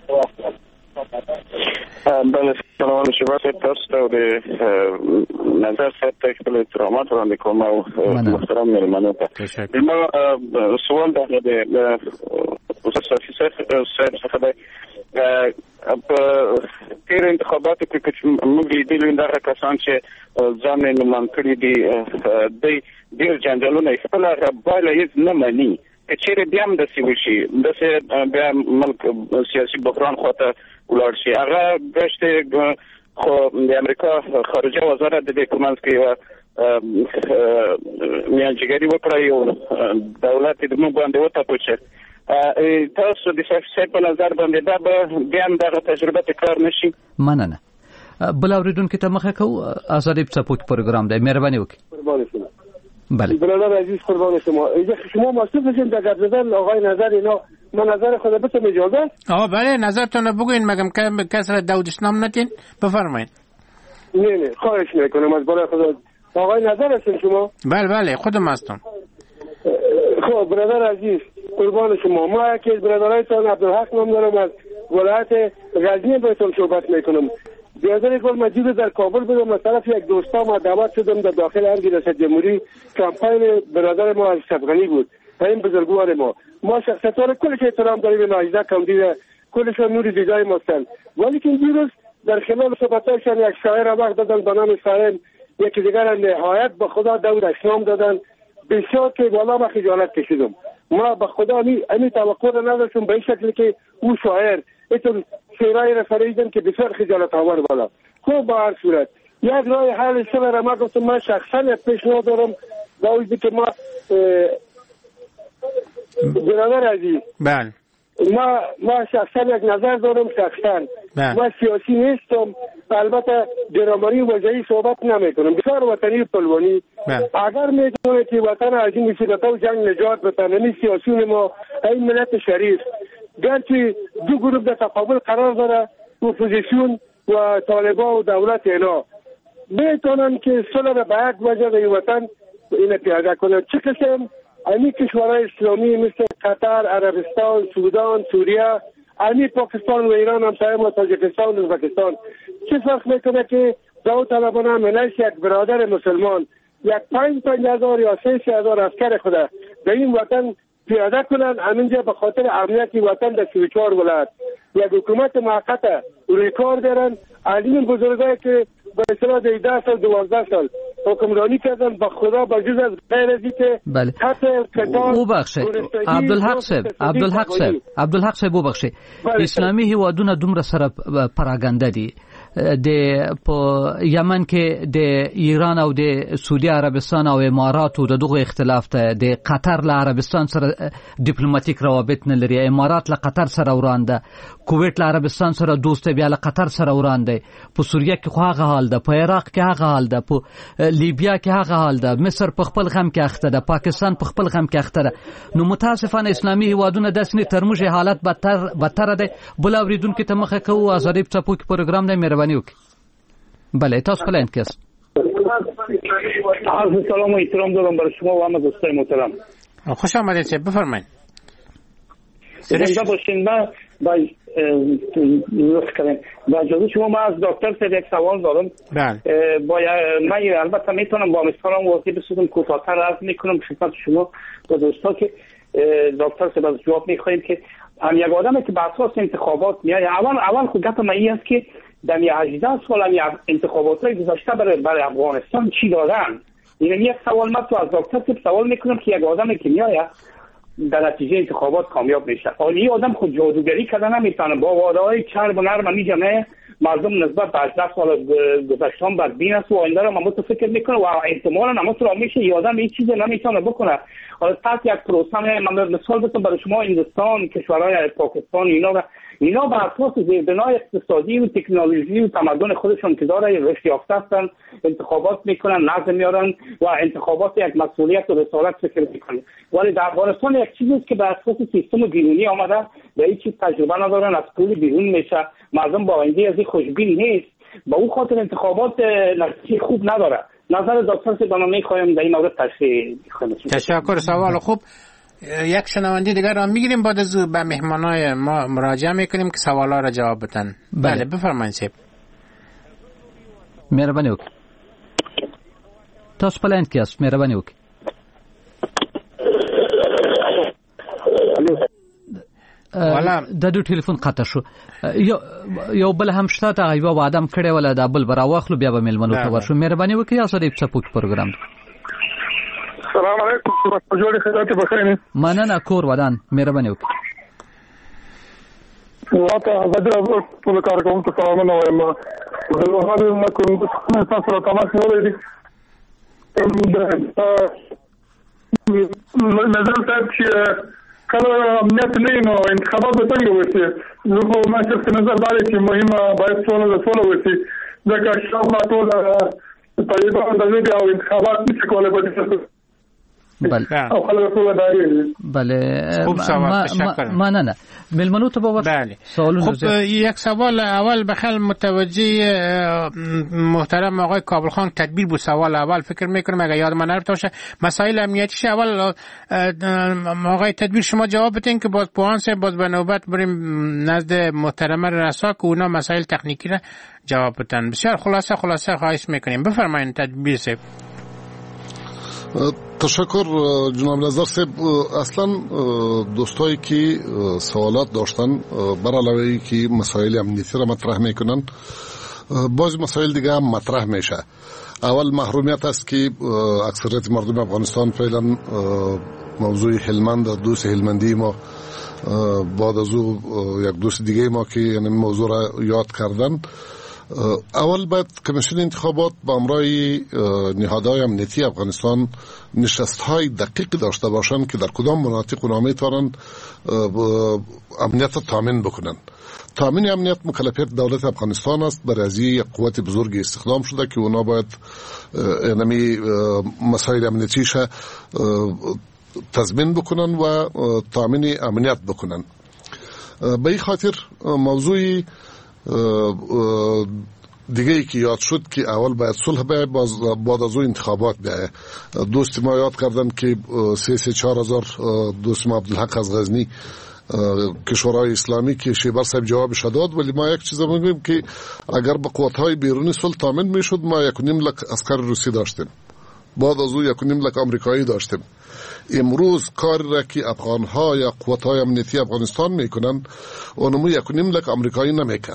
بله سلام شما تاسو ته د نظر سره خپل احترامات وړاندې کوم او محترم مېلمانه ته. ما سوال دا د استاد صافي صاحب څخه دی په تیر انتخاباتو کې موږ لیدلو دغه کسان چې ځان یې نوملان کړي دي دوی ډېر جنجالونه یې خپله بایله هېڅ نه مني که چیرې بیا هم داسې وشي داسې بیا ملک سیاسي بحران خواته ولاړ شي هغه ګشتې خو د امریکا خارجه وزارت د دې په منځ کې یوه میانجیګري وکړه یو دولت یې زموږ باندې وتپو چې تاسو د صاحب په نظر باندې دا به بیا هم دغه تجربه تکرار نه شي؟ مننه. بل اورېدونکي ته مخه کوو. آزادی څپوک پروګرام دی، مهرباني وکړئ. قربان شما. بله برادر عزیز قربان شما. شما مسئول بشین در گپ زدن آقای نظر اینا من نظر خود بتم اجازه؟ آقا بله نظرتون بگوین مگم کسر داود اسلام نتین بفرمایید. نه نه خواهش میکنم از بالای خدا. آقای نظر هستین شما؟ بله بله خودم هستم. خب برادر عزیز قربان شما. ما یکی از برادرایتان عبدالحق نام دارم از ولایت غزنی بهتون صحبت میکنم. بیادر گل مجید در کابل بودم از طرف یک دوستام و دعوت شدم در داخل ارگ ریاست جمهوری. کمپاین برادر ما از شبغنی بود این بزرگوار ما. ما شخصیت‌ها کلش احترام داریم، ناجده کمدی کلشان نور دیدای ماستن، ولی که دیروز در خلال صحبتایشان یک شاعر وقت دادن به نام شاعر، یکی دیگر نهایت به خدا داود اسلام دادن. بسیار که والا ما خجالت کشیدم. ما به خدا امی توقع را نداشتم به این شکلی که او شاعر ایتون شعرهای را فریدن که بسیار خجالت آور بالا. خوب با هر صورت یک راه حل شده را ما گفتم من شخصا یک پیشنهاد دارم با وجودی که ما برادر عزیز بله ما ما شخصا یک نظر دارم شخصا ما سیاسی نیستم، البته دراماری وجهی صحبت نمی کنم، بسیار وطنی پلوانی. اگر میدونه که وطن از این مصیبت و جنگ نجات بتن این سیاسیون ما این ملت شریف گرچه دو گروه در تقابل قرار داره اپوزیسیون و طالبان و دولت اینا میتونن که صلح را به یک وجه در وطن این پیاده کنن. چه قسم امی کشورهای اسلامی مثل قطر، عربستان، سودان، سوریه، امی پاکستان و ایران هم سایم و تاجیکستان و ازبکستان چه فرق میکنه که داوطلبانه منش یک برادر مسلمان یک پنج پنج هزار یا سه سه هزار عسکر خود در این وطن پیاده کنن همینجا به خاطر امنیت وطن در سی و چهار ولایت یک حکومت موقت روی کار دارن. عالم بزرگایی که به اصطلاح ده سال دوازده سال حکمرانی کردن به خدا با جز از غیر از اینکه بله او بخشه عبدالحق صاحب عبدالحق صاحب عبدالحق صاحب او بخشه اسلامي هیوادونه دومره سره پراګنده دي د په یمن کې د ایران او د سعودي عربستان او امارات او دغه اختلاف ته د قطر له عربستان سره ډیپلوماټیک روابط نه لري، امارات له قطر سره وران ده، کویت له عربستان سره دوست بیا له قطر سره وران ده، په سوریه کې خو هغه حال ده، په عراق کې هغه حال ده، په لیبیا کې هغه حال ده، مصر په خپل غم کې اخته ده، پاکستان په خپل غم کې اخته ده. نو متاسفانه اسلامي هیوادونه داسې ترموج حالت بدتر بدتر ده. بل اوریدونکو ته مخه کوو آزادی څپوک پروګرام دی، مهرباني وکړئ. بله تاسو خپل انکس. عرض سلام و احترام دارم برای شما و همه دوستای محترم. خوش آمدید چه بفرمایید. زنده باشین. من با لطف کردین با اجازه شما من از دکتر صاحب یک سوال دارم. بله. با من البته میتونم با مثالم واقعی بسازم کوتاه‌تر عرض میکنم خدمت شما و دوستا که دکتر صاحب از جواب میخوایم که هم یک آدمی که به اساس انتخابات میاد اول اول خود گپ من این است که در هجده سال هم انتخابات گذشته برای برای افغانستان چی دادن. این یک سوال من تو از دکتر صاحب سوال میکنم که یک آدمی که میاد در نتیجه انتخابات کامیاب میشه این آدم خود جادوگری کردن نمیتونه با وعده‌های چرب و نرم میجمعه مردم نسبت به هجده سال گذشته بدبین است و آینده رو ممت فکر میکنه و احتمالا نمت را میشه یه آدم این چیز نمیتونه بکنه. حالا تحت یک پروسه من مثال بزنم برای شما هندوستان، کشورهای پاکستان اینا اینا به اساس زیربنای اقتصادی و تکنولوژی و تمدن خودشون که داره رشد یافته هستن انتخابات میکنن، نظم میارن و انتخابات یک مسئولیت و رسالت فکر میکنن. ولی در افغانستان یک چیزی است که به اساس سیستم بیرونی آمده به هیچ چیز تجربه ندارن، از پول بیرون میشه، مردم با آینده از این خوشبین نیست، با اون خاطر انتخابات نتیجه خوب نداره. نظر دکتر سیبانا میخوایم در این مورد تشریح کنیم. تشکر. سوال خوب. یک شنونده دیگر را میگیریم بعد از به مهمانای ما مراجعه میکنیم که سوالا را جواب بدن. بله بفرمایید سیب. مهرباني وکړئ. تاسو پلان کې است مهرباني وکړئ. د دوی ټلیفون قطع شو. یو یو بل هم شته ته یو وعده کړی ولا د بل براواخلو بیا به ملمنو ته ورشو. مهرباني وکړئ تاسو د سپوک پروګرام. السلام علیکم جوړې خدمت بخیر. مننه کور ودان. مهرباني وکړئ. واته بدر ټول کارکونکو ته سلامونه وایم. د وهابي مکو تاسو سره تماس نیولې دي. نظر صاحب چې کله امنیت نه نو انتخابات به څنګه وشي؟ زه خو ما شخصي نظر دا دی چې مهمه باید سوله د سوله وشي، ځکه شاوخوا ټول طالبان د دې او انتخابات نشي کولی په دې بله بله ما نه نه ملمنو تو باور. بله خب یک سوال اول بخل متوجه محترم آقای کابل خان تدبیر بود. سوال اول فکر میکنم اگه یاد من نرفته باشه مسائل امنیتیش اول آقای تدبیر شما جواب بدین که باز پوانس باز به نوبت بریم نزد محترم رسا که اونا مسائل تکنیکی را جواب بدن. بسیار خلاصه خلاصه خواهش میکنیم. بفرمایید تدبیر صاحب. تشکر جناب نظر صاحب. اصلا دوستایی که سوالات داشتن بر علاوه که مسائل امنیتی را مطرح میکنن بعضی مسائل دیگه هم مطرح میشه. اول محرومیت است که اکثریت مردم افغانستان فعلا موضوع هلمند دوست هلمندی ما بعد از او یک دوست دیگه ما که یعنی موضوع را یاد کردن. اول باید کمیسیون انتخابات با امرای نهادهای امنیتی افغانستان نشست‌های دقیق داشته باشند که در کدام مناطق اونا میتونن امنیت تامین بکنن. تامین امنیت مکلفیت دولت افغانستان است. برای از یک قوت بزرگ استخدام شده که اونا باید اینمی مسائل امنیتیش تضمین بکنن و تامین امنیت بکنن. به این خاطر موضوعی دیگه ای که یاد شد که اول باید صلح باید بعد از او انتخابات بیایه. دوست ما یاد کردن که سه سه چهار هزار دوست ما عبدالحق از غزنی کشورهای اسلامی که شیبر صاحب جوابش داد، ولی ما یک چیز میگیم که اگر به قوت‌های بیرونی صلح تامین میشد ما یک و نیم لک عسکر روسی داشتیم، بعد از او یک و نیم لک آمریکایی داشتیم. امروز کاری را که افغان‌ها یا قوت‌های امنیتی افغانستان میکنن اونمو یک و نیم لک آمریکایی نمیکن.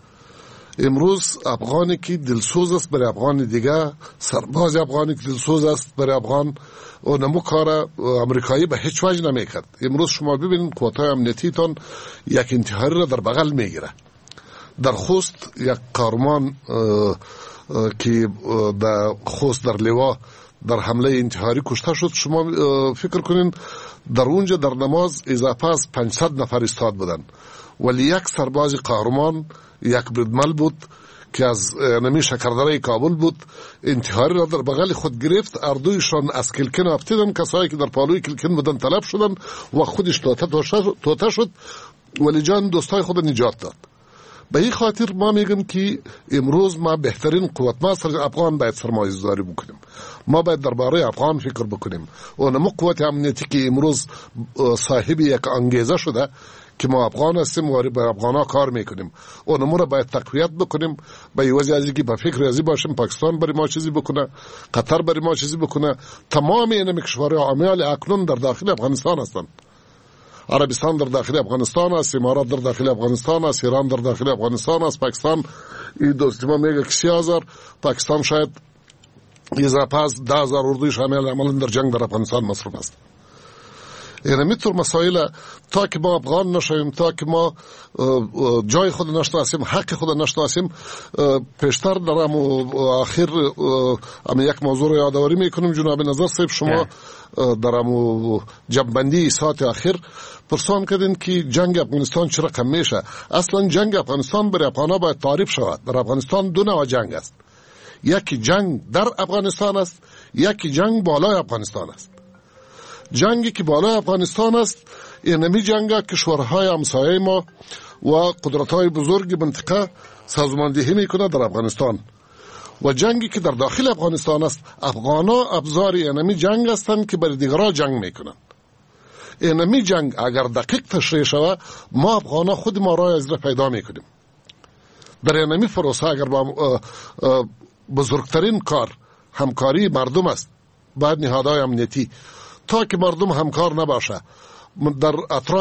امروز افغانی که دلسوز است برای افغان دیگه، سرباز افغانی که دلسوز است برای افغان، اونمو کار امریکایی به هیچ وجه نمیکرد. امروز شما ببینید قوت‌های امنیتیتان یک انتحاری را در بغل میگیره. در خوست یک قهرمان که در خوست در لیوا در حمله انتحاری کشته شد. شما فکر کنین در اونجا در نماز اضافه از پانصد نفر استاد بودن، ولی یک سرباز قهرمان یک بردمل بود که از نمی شکردره کابل بود، انتحاری را در بغل خود گرفت، اردویشان از کلکن افتیدن، کسایی که در پالوی کلکن بودن طلب شدن و خودش توته شد ولی جان دوستای خود نجات داد. به این خاطر ما میگم که امروز ما بهترین قوت ما سر افغان باید سرمایه‌گذاری بکنیم. ما باید درباره افغان فکر بکنیم. اونمو قوت امنیتی که امروز صاحب یک انگیزه شده که ما افغان هستیم و با افغانا کار میکنیم، اونمو را باید تقویت بکنیم. به یوازی از اینکه به فکر ازی باشیم پاکستان برای ما چیزی بکنه، قطر برای ما چیزی بکنه، تمام این کشورها عامل اکنون در داخل افغانستان هستند. عربستان در داخل افغانستان است، امارات در داخل افغانستان است، ایران در داخل افغانستان است، پاکستان این دوستی ما میگه که سی هزار، پاکستان شاید اضافه از ده هزار اردوی شامل عملا در جنگ در افغانستان مصروف است. یعنی میتور مسائل تا که ما افغان نشویم، تا که ما جای خود نشناسیم، حق خود نشناسیم، پیشتر در آخر ام یک موضوع رو یادآوری میکنیم. جناب نظر صاحب شما در ام جنبندی ساعت آخر پرسان کردین که جنگ افغانستان چرا کم میشه. اصلا جنگ افغانستان برای افغانا باید تعریف شود. در افغانستان دو نوع جنگ است، یکی جنگ در افغانستان است، یکی جنگ بالای افغانستان است. جنگی که بالای افغانستان است اینمی جنگ کشورهای همسایه ما و قدرت‌های بزرگ منطقه سازماندهی میکنه در افغانستان، و جنگی که در داخل افغانستان است افغانا ابزار اینمی جنگ هستند که برای دیگرها جنگ میکنن. اینمی جنگ اگر دقیق تشریح شود ما افغانا خود ما راه از پیدا میکنیم. در اینمی فروسه اگر با بزرگترین کار همکاری مردم است، بعد نهادهای امنیتی، تا که مردم همکار نباشه در اطراف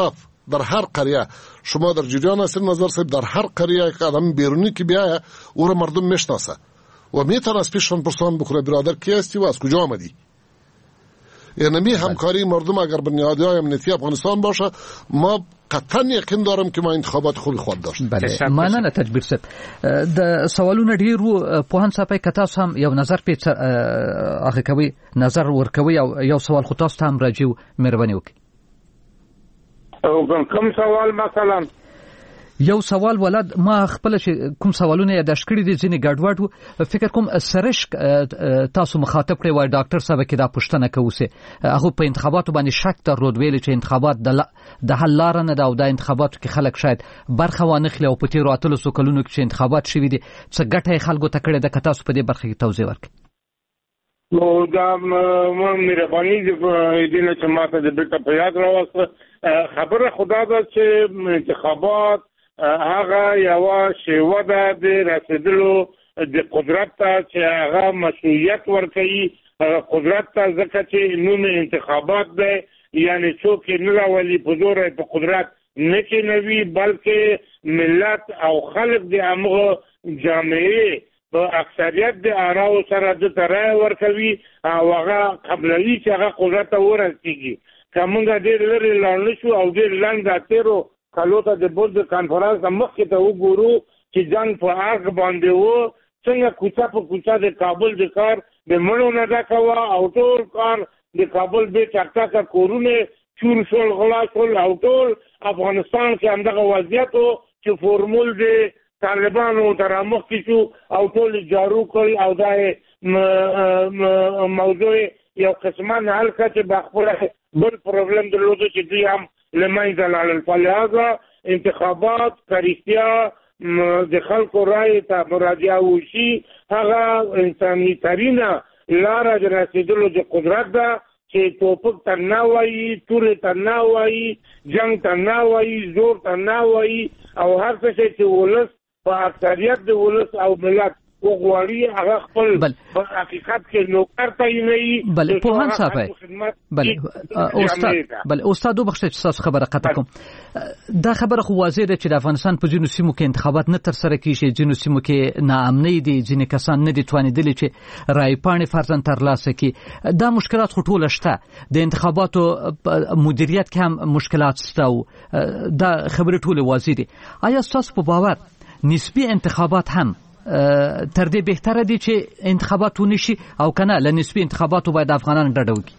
در هر قریه شما در جریان هستید نظر صاحب، در هر قریه که آدم بیرونی که بیایه او را مردم میشناسه و میتونه از پیششان پرسان بکنه برادر کی هستی و از کجا آمدی. یعنی همکاری مردم اگر بنیادی های امنیتی افغانستان باشه، ما قطعا یقین دارم که ما انتخابات خوبی خواهد داشت. بله مننه تجبیر صاحب. د سوالونه ډیرو په هان صاحب که تاسو هم یو نظر په اخی کوي نظر ورکوي او یو سوال خو تاسو هم راجیو مهرباني وکړئ. او کوم سوال مثلا یو سوال ولد ما خپل کوم سوالونه یاداش کړی دي ځینې ګډوډ فکر کوم سرش تاسو مخاطب کړی وای ډاکټر صاحب کې دا پوښتنه کوي هغه په انتخاباتو باندې شک درلود ویل چې انتخابات د حل لار نه دا او د انتخاباتو کې خلک شاید برخه وانه خلې او په تیر اتلو سو کلونو کې انتخابات شوي دي څه ګټه خلکو ته کړی د تاسو په دې برخه کې توضیح ورکړئ. نو دا مهرباني دې نه چې ماته د بیت په یاد راوسته خبره خدا دا چې انتخابات هغه یو شیوه ده د رسیدلو د قدرت ته چې هغه مسؤلیت ورکوي قدرت ته، ځکه چې نوم انتخابات ده یعنی څوک نه راولي په زور په قدرت نه کېنوي بلکې ملت او خلک د هغه جامعه په اکثریت د آراو سره د رای ورکوي او هغه قبلوي چې هغه قدرت ته ورسیږي. که موږ ډېر لرې لاړ شو او ډېر لنډ تیرو کلو ته د بورډ کانفرنس مخکې ته وګورو چې جنګ په هغه باندې و څنګه کوڅه په کوڅه د کابل د کار د مړو نه ډکوه او ټول کار د کابل به چکچکه کورونه چور شول غلا شول او ټول افغانستان کې همدغه وضعیت و چې فورمول د طالبانو تر مخکې شو او ټول جارو کړ او دا موضوع یو قسمه نه حل کړه چې بخپله بل پرابلم درلوده چې دوی هم لمنځه لاړل. فلهذا انتخابات کریستیا د خلکو رای ته مراجعه وشي هغه انساني ترینه لاره د رسیدلو د قدرت ده چې توپک ته نه وایي، تورې ته نه وایي، جنګ ته نه وایي، زور ته نه وایي او هر څه چې ولس په اکثریت د ولس او ملت وغواړي هغه خپل په حقیقت کې نوکر ته نه وي. بله پوهان صاحب بله استاد بله استاد وبخښئ چې تاسو خبره قطع کوم. دا خبره خو واضح ده چې د افغانستان په ځینو سیمو کې انتخابات نه ترسره کیږي، ځینو سیمو کې ناامنۍ دي، ځینې کسان نه دي توانېدلي چې رای پاڼې فرضاً ترلاسه کړي. دا مشکلات خو ټوله شته، د انتخاباتو مدیریت کې هم مشکلات شته او دا خبرې ټولې واضح دي. آیا ستاسو په باور نسبي انتخابات هم تر دې بهتره دي چې انتخابات ونشي او کنه له نسبي انتخاباتو باید افغانان ډډه وکړي؟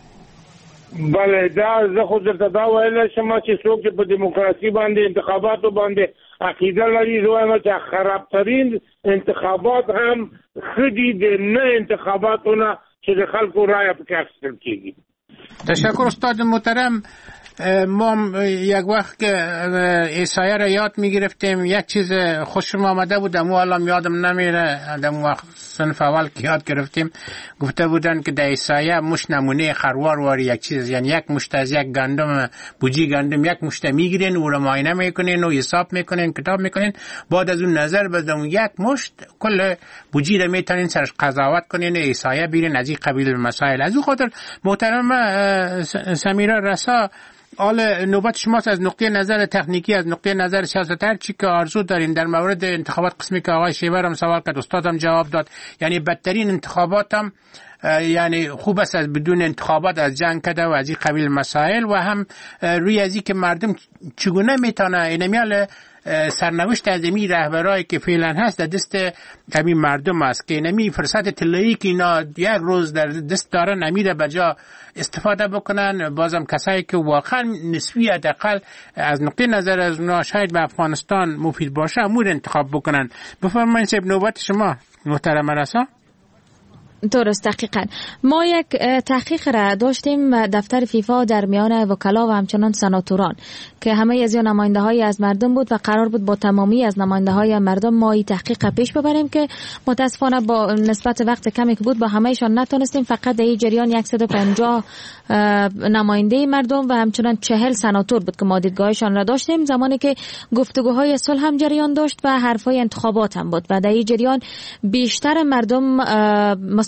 بله دا زه خو درته دا ویلی شم چې څوک په دیموکراسي باندې انتخاباتو باندې عقیده لري زه وایم چې خرابترین انتخابات هم ښه دي د نه انتخاباتو نه چې د خلکو رایه پکې اخیستل کېږي. تشکر استاد محترم. ما یک وقت که عیسایه را یاد می گرفتیم یک چیز خوشم آمده بود، امو الان یادم نمیره، دم وقت صنف اول که یاد گرفتیم گفته بودن که در عیسایه مش نمونه خروار واری یک چیز، یعنی یک مشت از یک گندم بوجی گندم یک مشت میگیرین او را معاینه میکنین و حساب میکنین کتاب میکنین، بعد از اون نظر بدون یک مشت کل بوجی را میتونین سرش قضاوت کنین، عیسایه بیرین از این قبیل مسائل. از اون خاطر محترم سمیرا رسا حال نوبت شماست از نقطه نظر تکنیکی، از نقطه نظر سیاست، هر چی که آرزو دارین در مورد انتخابات قسمی که آقای شیبر هم سوال کرد استادم جواب داد، یعنی بدترین انتخابات هم یعنی خوب است از بدون انتخابات از جنگ کده و از این قبیل مسائل و هم روی از این که مردم چگونه میتونه اینمیال سرنوشت از امی رهبرایی که فعلا هست در دست امی مردم است که اینمی فرصت طلایی که اینا یک روز در دست دارن امی را بجا استفاده بکنن. بازم کسایی که واقعا نسبی حداقل از نقطه نظر از اونا شاید به افغانستان مفید باشه امور انتخاب بکنن. بفرمایید صاحب نوبت شما محترم رسا. درست دقیقاً. ما یک تحقیق را داشتیم دفتر فیفا در میان وکلا و همچنان سناتوران که همه از این نماینده های از مردم بود و قرار بود با تمامی از نماینده های مردم ما این تحقیق پیش ببریم که متاسفانه با نسبت وقت کمی که بود با همهشان نتونستیم. فقط در این جریان صد و پنجاه نماینده مردم و همچنان چهل سناتور بود که ما دیدگاهشان را داشتیم زمانی که گفتگوهای صلح هم جریان داشت و حرفای انتخابات هم بود و در این جریان بیشتر مردم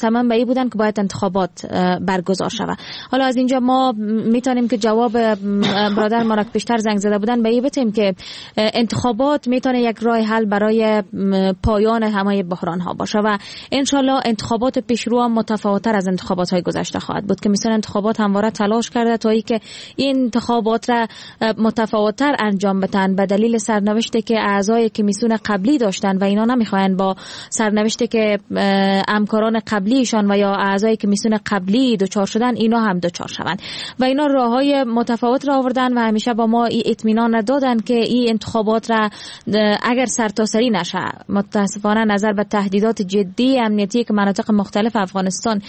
مصمم به این بودن که باید انتخابات برگزار شود. حالا از اینجا ما میتونیم که جواب برادر ما را پیشتر زنگ زده بودن به این بتیم که انتخابات میتونه یک راه حل برای پایان همه بحران ها باشه و انشالله انتخابات پیشرو متفاوت‌تر از انتخابات های گذشته خواهد بود که مثلا انتخابات همواره تلاش کرده تا اینکه این انتخابات را متفاوت‌تر انجام بدن به دلیل سرنوشتی که اعضای کمیسیون قبلی داشتن و اینا نمیخواین با سرنوشتی که همکاران قبلیشان و یا اعضای کمیسیون قبلی دچار شدن اینا هم دچار شوند و اینا راههای متفاوت را آوردن و همیشه با ما این اطمینان دادن که این انتخابات را اگر سرتاسری نشه متاسفانه نظر به تهدیدات جدی امنیتی که مناطق مختلف افغانستان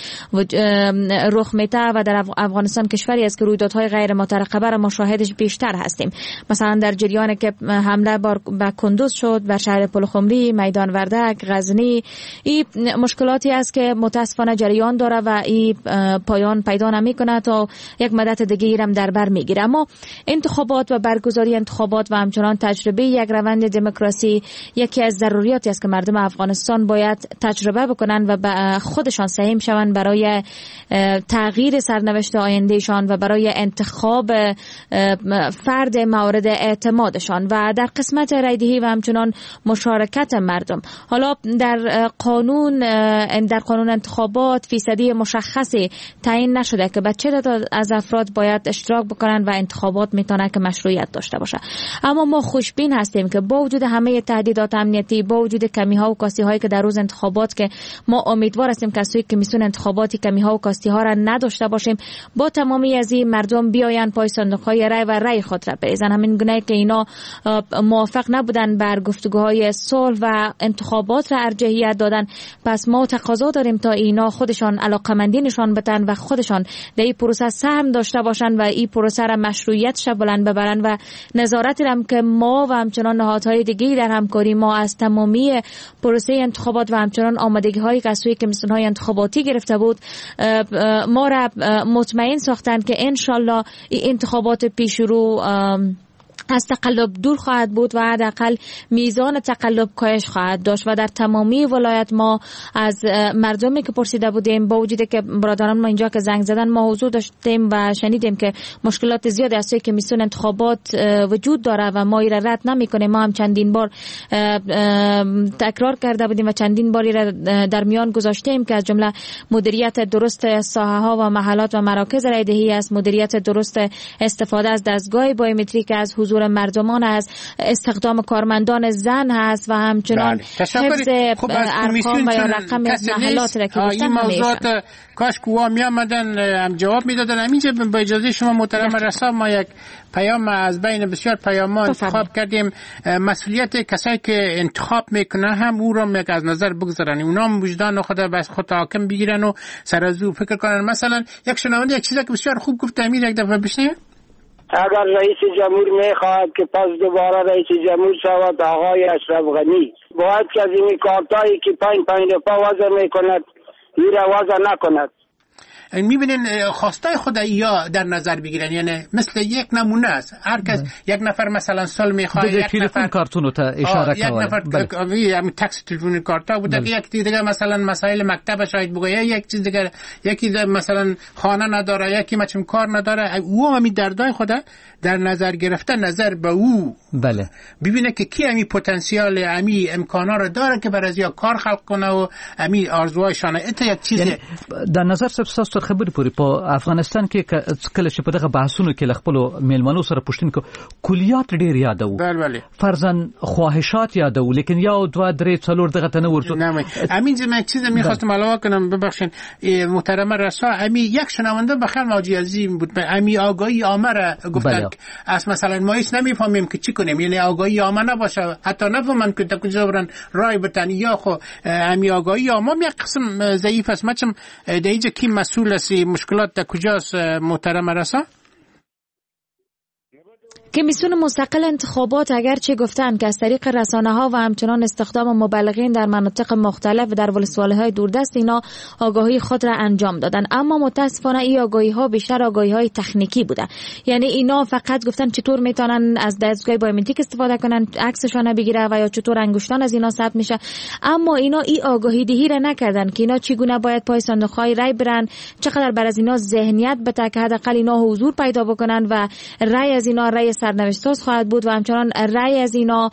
رخ میده و در افغانستان کشوری است که رویدادهای غیر مترقبه را مشاهدش بیشتر هستیم. مثلا در جریان که حمله به کندوز شد، بر شهر پلخمری، میدان وردک، غزنی، این مشکلاتی است که متاسفانه جریان داره و این پایان پیدا نمیکنه تا یک مدت دیگه هم در بر میگیره. اما انتخابات و برگزاری انتخابات و همچنان تجربه یک روند دموکراسی یکی از ضروریاتی است که مردم افغانستان باید تجربه بکنن و به خودشان سهم شوند برای تغییر سرنوشت آیندهشان و برای انتخاب فرد مورد اعتمادشان و در قسمت رایدهی و همچنان مشارکت مردم. حالا در قانون در قانون انتخابات فیصدی مشخصی تعیین نشده که به چه تعداد از افراد باید اشتراک بکنن و انتخابات میتونه که مشروعیت داشته باشه. اما ما خوشبین هستیم که با وجود همه تهدیدات امنیتی، با وجود کمی ها و کاستی هایی که در روز انتخابات که ما امیدوار هستیم که از سوی کمیسیون انتخاباتی کمی ها و کاستی ها را نداشته باشیم، با تمامی از این مردم بیاین پای صندوق های رای و رای خود را بریزن. همین گونه که اینا موافق نبودن بر گفتگوهای صلح و انتخابات را ارجحیت دادن، پس ما تقاضا داریم تا اینا خودشان علاقمندی نشان بدن و خودشان در این پروسه سهم داشته باشن و این پروسه را مشروعیتش بلند ببرن و نظارت هم که ما و همچنان نهادهای دیگه در همکاری ما از تمامی پروسه انتخابات و همچنان آمادگی هایی که از سوی کمیسیون های انتخاباتی گرفته بود ما را مطمئن ساختن که انشالله این انتخابات پیشرو از تقلب دور خواهد بود و حداقل میزان تقلب کاهش خواهد داشت و در تمامی ولایت ما از مردمی که پرسیده بودیم با وجودی که برادران ما اینجا که زنگ زدن ما حضور داشتیم و شنیدیم که مشکلات زیادی از سوی کمیسیون انتخابات وجود داره و ما ایره رد نمی‌کنیم. ما هم چندین بار تکرار کرده بودیم و چندین بار ایره در میان گذاشتیم که از جمله مدیریت درست ساحه ها و محلات و مراکز رایدهی است، مدیریت درست استفاده از دستگاه بایومتریک، از حضور مردمان هست، استخدام کارمندان زن هست و همچنان حفظ ارقام و یا رقم محلات را که گفتن موضوعات کاش کوها می آمدن هم جواب می دادن. همینجا با اجازه شما محترم رسا ما یک پیام از بین بسیار پیاما انتخاب کردیم. مسئولیت کسایی که انتخاب میکنن هم او را یک از نظر بگذارن، اونا هم وجدان خود بس خود حاکم بگیرن و سر از او فکر کنن. مثلا یک شنونده یک چیزی که بسیار خوب گفت امیر یک دفعه بشنویم. اگر رئیس جمهور میخواهد که پس دوباره رئیس جمهور شود آقای اشرف غنی، باید که از این کارتایی که پنج پنج پا وضع میکند این را وضع نکند. میبینین خواستای خود یا در نظر بگیرن، یعنی مثل یک نمونه است. هر کس یک نفر مثلا سال میخواد، یک نفر کارتونو تا اشاره کنه، یک نفر همین تکس تلفن کارتا بود، یک دیگه مثلا مسائل مکتب شاید بگه، یک چیز دیگه، یکی مثلا خانه نداره، یکی مچم کار نداره. او همین دردای خود در نظر گرفته نظر به او بله ببینه که کی همین پتانسیل همین امکانا رو داره که برای ازیا کار خلق کنه و همین آرزوهایشان. ایت یک چیز یعنی در نظر سب خبرې پوری په افغانستان کې کله چې په دغه بحثونو کې خپل میلمنو سره پوښتنه کو کلیات ډیر یادو بله فرضاً خواهشات یادو لیکن یا دو درې څلور دغه تنه ورته نه امین زما چیز میخواستم علاوه کنم ببخشید محترم رسا امی یک شنونده بخیر ماجیازی بود امی آگاهی عامه را گفتن از مثلا ما هیچ نمیفهمیم که چی کنیم، یعنی آگاهی عامه نباشه حتی نفهمن که تا کجا برن رای بتن یا خو امی آگاهی عامه یک قسم ضعیف است. مچم دیگه کی مسئول است مشکلات در کجاست محترم رسا؟ کمیسیون مستقل انتخابات اگرچه گفتن که از طریق رسانه ها و همچنان استخدام مبلغین در مناطق مختلف و در ولسوالی های دوردست اینا آگاهی خود را انجام دادن، اما متاسفانه این آگاهی ها بیشتر آگاهی های تکنیکی بوده. یعنی اینا فقط گفتن چطور میتونن از دستگاه بایومتریک استفاده کنن، عکسشون بگیره و یا چطور انگشتان از اینا ثبت میشه، اما اینا این آگاهی دهی را نکردن که اینا چگونه باید پای صندوق های رای برن، چقدر بر از اینا ذهنیت بده که حداقل اینا حضور پیدا بکنن و رای از اینا رای سرنوشت ساز خواهد بود و همچنان رای از اینا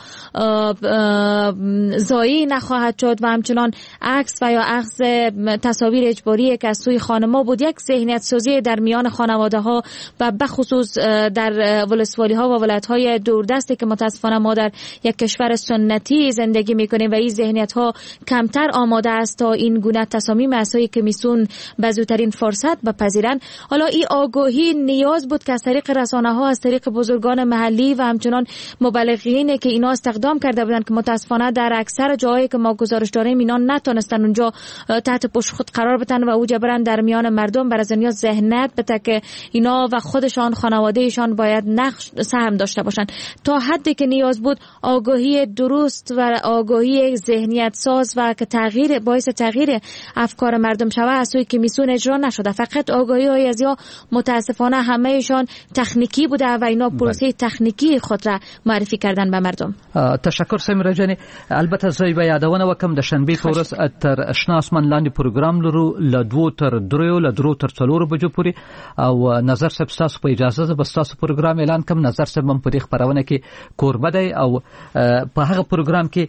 ضایع نخواهد شد و همچنان عکس و یا اخذ تصاویر اجباری که از سوی خانما بود یک ذهنیت سازی در میان خانواده ها و بخصوص در ولسوالی ها و ولایت های دوردستی که متاسفانه ما در یک کشور سنتی زندگی میکنیم و این ذهنیت ها کمتر آماده است تا این گونه تصامیم اساسی کمیسیون به زودترین فرصت بپذیرند. حالا این آگاهی نیاز بود که از طریق رسانه ها، از طریق بزرگان محلی و همچنان مبلغین که اینا استخدام کرده بودن که متاسفانه در اکثر جاهایی که ما گزارش داریم اینا نتونستن اونجا تحت پشت خود قرار بدن و او جبران در میان مردم بر از اینها ذهنیت بده که اینا و خودشان خانوادهشان باید نقش سهم داشته باشن. تا حدی که نیاز بود آگاهی درست و آگاهی ذهنیت ساز و که تغییر باعث تغییر افکار مردم شوه از سوی کمیسیون اجرا نشده. فقط آگاهی های از یا متاسفانه همهشان تکنیکی بوده و اینا پروسه تکنیکی خود را معرفی کردن به مردم. تشکر سمیرا جان. البته زه به یادونه وکم د شنبه په ورځ تر اشنا اسمان لاندې پروګرام لرو ل دوه تر دریو ل درو تر څلورو بجو پورې او نظر صاحب تاسو په اجازه به تاسو پروګرام اعلان کوم. نظر صاحب هم په دې خبرونه کې کوربه دی او په هغه پروګرام کې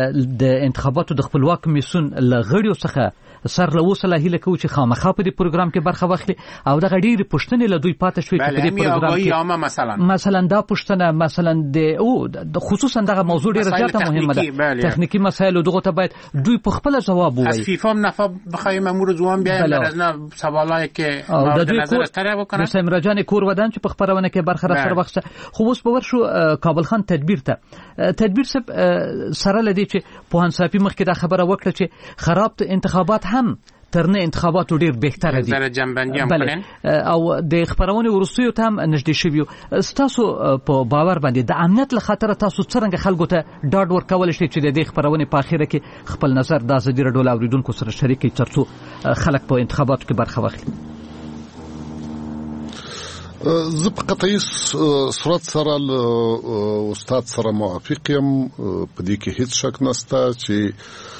د انتخاباتو د خپلواک کمیسیون لغړیو څخه سر له اوسه له هیله کوي چې خامخا په دې پروګرام کې برخه واخلي او دغه ډېری پوښتنې له دوی پاتې شوې چې په دې پروګرام کې مثلا مثلا دا پوښتنه مثلا د او خصوصا دغه موضوع ډېره زیاته مهمه ده، تخنیکی مسایل دغه ته باید دوی په خپل جواب ووایي. از فیفا هم نفع بخوایم امور ځوان بیا در از نه سوالای که مورد نظر است طرح بکنه. سمیرا جان کور ودان چې په خبرونه کې برخه راځي وخت خو اوس په ورشو کابل خان تدبیر ته تدبیر سره لدی چې پوهان صافي مخکې دا خبره وکړه چې خراب انتخابات هم ترنه انتخابات ډیر بهتره دي. زره جنبندی هم کړي او د خبرونه ورسوي ته هم نږدې شوی. تاسو په باور باندې د امنیت له خاطر تاسو څنګه خلکو ته ډاډ ورکول شي چې د دې خبرونه په اخیره کې خپل نظر د ازادي رادیو اوریدونکو سره شریک کړي ترڅو خلک په انتخاباتو کې برخه واخلي؟ زه په قطعي صورت سره استاد سره موافق یم. په دې کې هیڅ شک نشته چې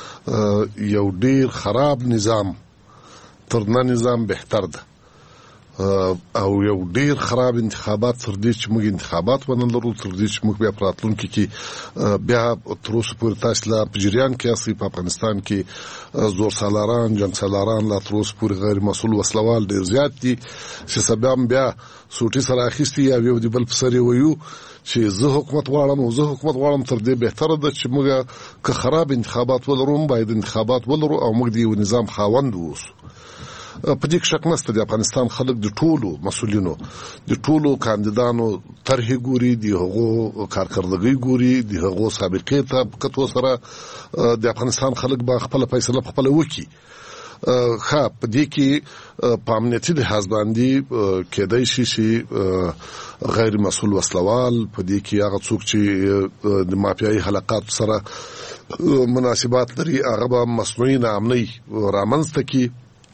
یو ډیر خراب نظام تر نه نظام بهتر ده او یو ډیر خراب انتخابات تر دې چې موږ انتخابات ونه لرو، تر دې چې موږ بیا په راتلونکي کې بیا تر اوسه پورې تاسو لا په جریان کې اسي په افغانستان کې زور سالاران جنگ سالاران لا تر اوسه پورې غیر مسؤل وسلوال ډیر زیات دي چې سبب بیا سوټي سره اخیستي یا یو دی بل پسري ویو چې زه حکومت غواړم او زه حکومت غواړم. تر دې بهتره ده چې موږ که خراب انتخابات ولرو باید انتخابات ولرو او موږ د یو نظام خاوند اوسو. په دې کې شک نشته د افغانستان خلک د ټولو مسؤلینو د ټولو کاندیدانو طرحې ګوري، د هغو کارکردګۍ ګوري، د هغو سابقې ته کتو سره د افغانستان خلک به خپل فیصله خپل وکړي. ښه په دې کې په امنیتي لحاظ باندې کېدای شي چې غیر مسؤل وسلوال په دې کې هغه څوک چې د مافیایي حلقات سره مناسبات لري هغه به مصنوعي ناامنۍ رامنځته کړي.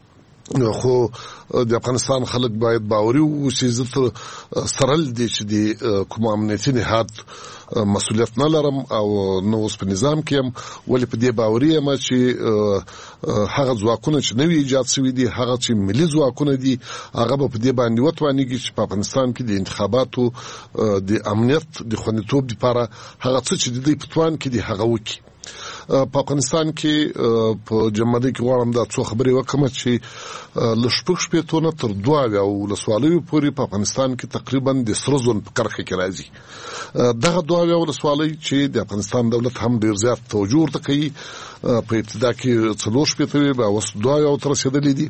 خو د افغانستان خلک باید باوري وشي زه سرل دي چې د کوم امنیتي نهاد مسؤلیت نه لرم او نو اوس په نظام کې هم ولې په دې باوري یم چې هغه ځواکونه چې نوي ایجاد شوي دي هغه چې ملي ځواکونه دي هغه به په دې باندې وتوانېږي چې په افغانستان کې د انتخاباتو د امنیت د خوندیتوب لپاره هغه څه چې د دوی په توان کې دي هغه وکړي. په افغانستان کې په جمهوریت کې غواړم دا څو خبرې وکم چې له شپږ شپېتو نه تر دوه او ولسوالیو پورې په افغانستان کې تقریبا د سره زون په کرښه کې راځي. دغه دوه او ولسوالۍ چې د افغانستان دولت هم ډیر زیات توجه ورته کوي. په ابتدا کې څلور شپېته وي به اوس دوه او تر رسیدلې دي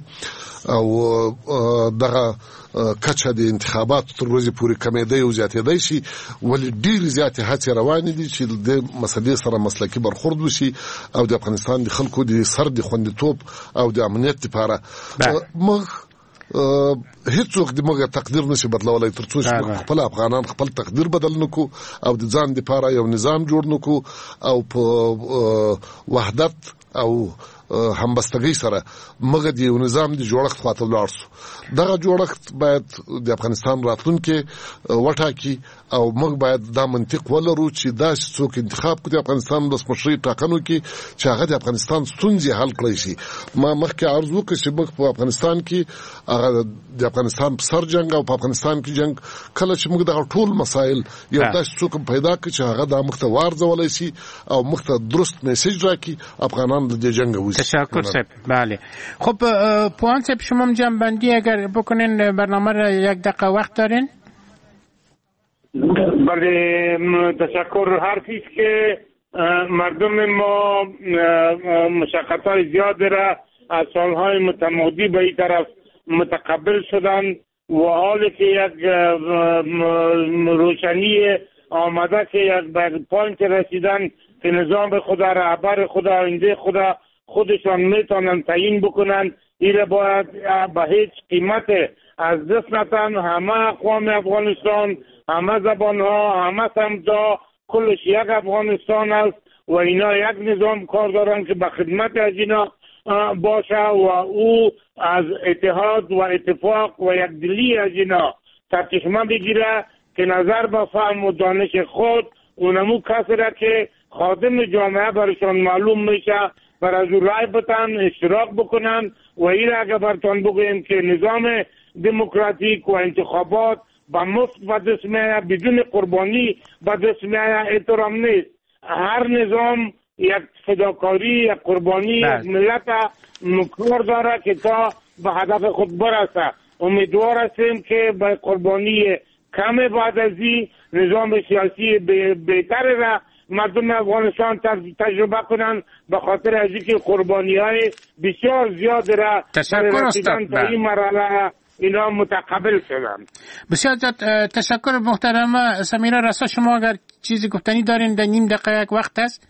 او دغه کچه د انتخاباتو تر ورځې پورې کمیدای او زیاتېدای شي ولې ډېر زیاتې هڅې روانې دي چې د مسلې سره مسلکي برخورد وشي او د افغانستان د خلکو د سر د خوندیتوب او د امنیت لپاره موږ هیڅوک د موږ تقدیر نشي بدلولای تر څو چې خپل افغانان خپل تقدیر بدل نکو او د ځان لپاره یو نظام جوړ نکو او په وحدت او همبستګۍ سره موږ د یو نظام د جوړښت خواته ولاړ شو. دغه جوړښت باید د افغانستان راتلونکي وټاکي او موږ باید دا منطق ولرو چې دا څوک انتخاب کړي د افغانستان ولسمشرۍ ټاکنو کې چې هغه د افغانستان ستونزې حل کړي شي. ما مخکې عرض وکړ چې موږ په افغانستان کې هغه د افغانستان په سر جنگ او په افغانستان کې جنگ کله چې موږ دغه ټول مسایل یو داسې څوک پیدا کړي چې هغه د مخ ته وارزولی شي او مخ ته درست میسیج راکړي افغانان د دې جنگ وځي. تشکر صاحب. بله خب پوان صاحب شما جنبندی اگر بکنین برنامه را یک دقیقه وقت دارین؟ بله تشکر. حرفی که مردم ما مشقت‌های زیاد را از سالهای متمادی به این طرف متقبل شدن و حالی که یک روشنی آمده که یک به پوینت رسیدن که نظام خدا رهبر خدا آینده خدا خودشان میتونن تعیین بکنن، این باید به هیچ قیمت از دست ندن. همه اقوام افغانستان، همه زبان ها، همه سمتا کلش یک افغانستان است و اینا یک نظام کار دارن که به خدمت از اینا باشه و او از اتحاد و اتفاق و یک دلی از اینا سرچشمه بگیره که نظر به فهم و دانش خود اونمو کسی را که خادم جامعه برشان معلوم میشه بر از او رای بتن اشتراک بکنن و این را اگر برتان بگویم که نظام دموکراتیک و انتخابات با مفت به دست میآید، بدون قربانی به دست میآید، احترام نیست. هر نظام یک فداکاری، یک قربانی، یک ملت مکار داره که تا به هدف خود برسه. امیدوار هستیم که به قربانی کم بعد از این نظام سیاسی بهتر را مردم افغانستان تجربه کنند، به خاطر از اینکه قربانی های بسیار زیاد را تشکر استاد تا این مرحله اینا متقبل شدن. بسیار زیاد تشکر محترم سمیرا رسا. شما اگر چیزی گفتنی دارین در نیم دقیقه یک وقت است.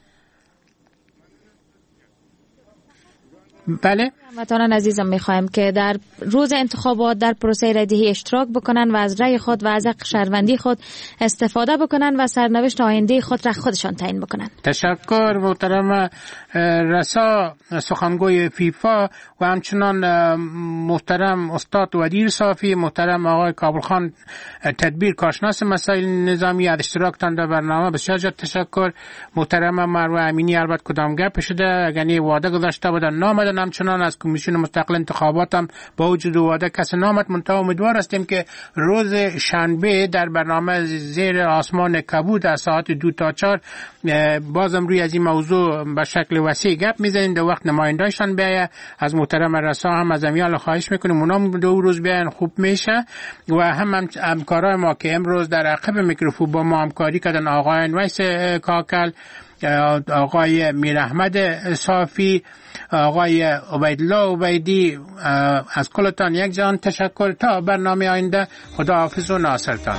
بله هموطنان عزیزم میخوایم که در روز انتخابات در پروسه رایدهی اشتراک بکنن و از رای خود و از حق شهروندی خود استفاده بکنن و سرنوشت آینده خود را خودشان تعیین بکنن. تشکر محترم رسا سخنگوی فیفا و همچنان محترم استاد ودیر صافی، محترم آقای کابل خان تدبیر کارشناس مسائل نظامی از اشتراکتان در برنامه. بسیار زیاد تشکر. محترم مروه امینی البته کدام گپ شده یعنی وعده گذاشته بودن نامدن، همچنان از کمیسیون مستقل انتخابات هم با وجود وعده کسی نامد. منتها امیدوار هستیم که روز شنبه در برنامه زیر آسمان کبود از ساعت دو تا چهار بازم روی از این موضوع به شکل وسیع گپ میزنیم. در وقت نمایندهشان بیاید از محترم رسا هم از امیال خواهش میکنیم اونام دو روز بیاین خوب میشه و هم همکارای ما که امروز در عقب میکروفون با ما همکاری کردن، آقای ویس کاکل، آقای میر احمد صافی، آقای عبیدالله عبیدی، از کلتان یک جان تشکر. تا برنامه آینده خداحافظ و ناصرتان.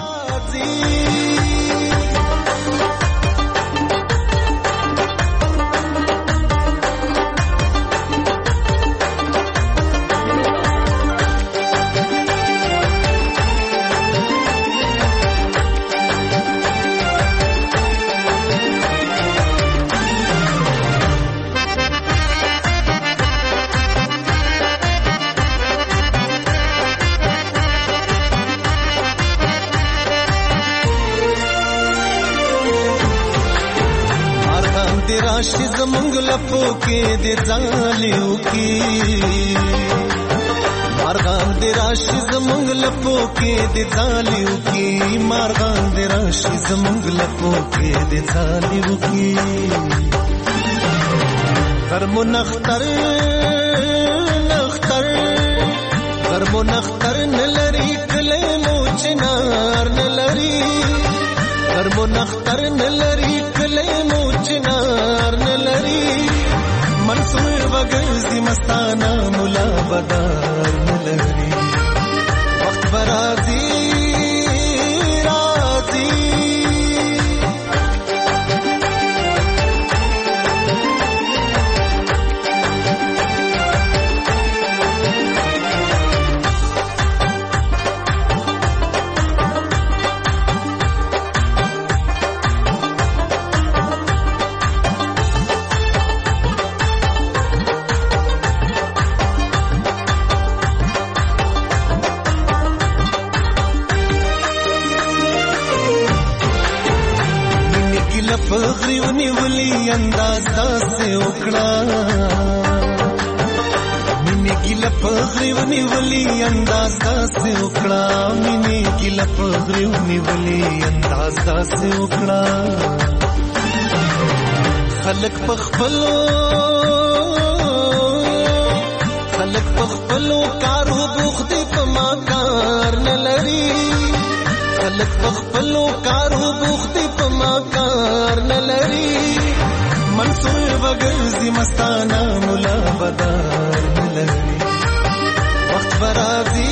راشي زمونږ لپو کې د ځالیو کې مارغان د راشي زمونږ لپو کې د ځالیو کې مارغان د راشي زمونږ لپو کې د ځالیو کې غرمو نختر نختر غرمو نختر نلري کله مو چنار نلري غرمو نختر نلري کله مو چنار نلري منصور وګرځي مستانه مولا بدار نلري وخت برازي رازي لپغری ونیولی انداز داسې وکړه مینې ګیله پغری ونیولی انداز داسې وکړه مینې ګیله پغری ونیولی انداز داسې وکړه خلک پخپلو خلک پخپلو کارو بوخت په ما کار نه لري خلک پخپلو کارو بوخت په ما کار نه لري منصور وګرځي مستانه مولا بدار نه لري وخت برازي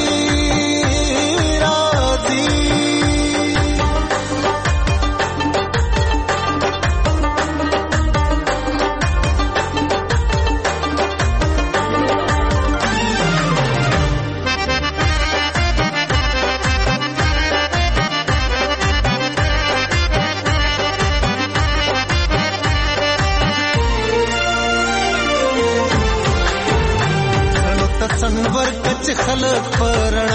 راځي خلق پرنا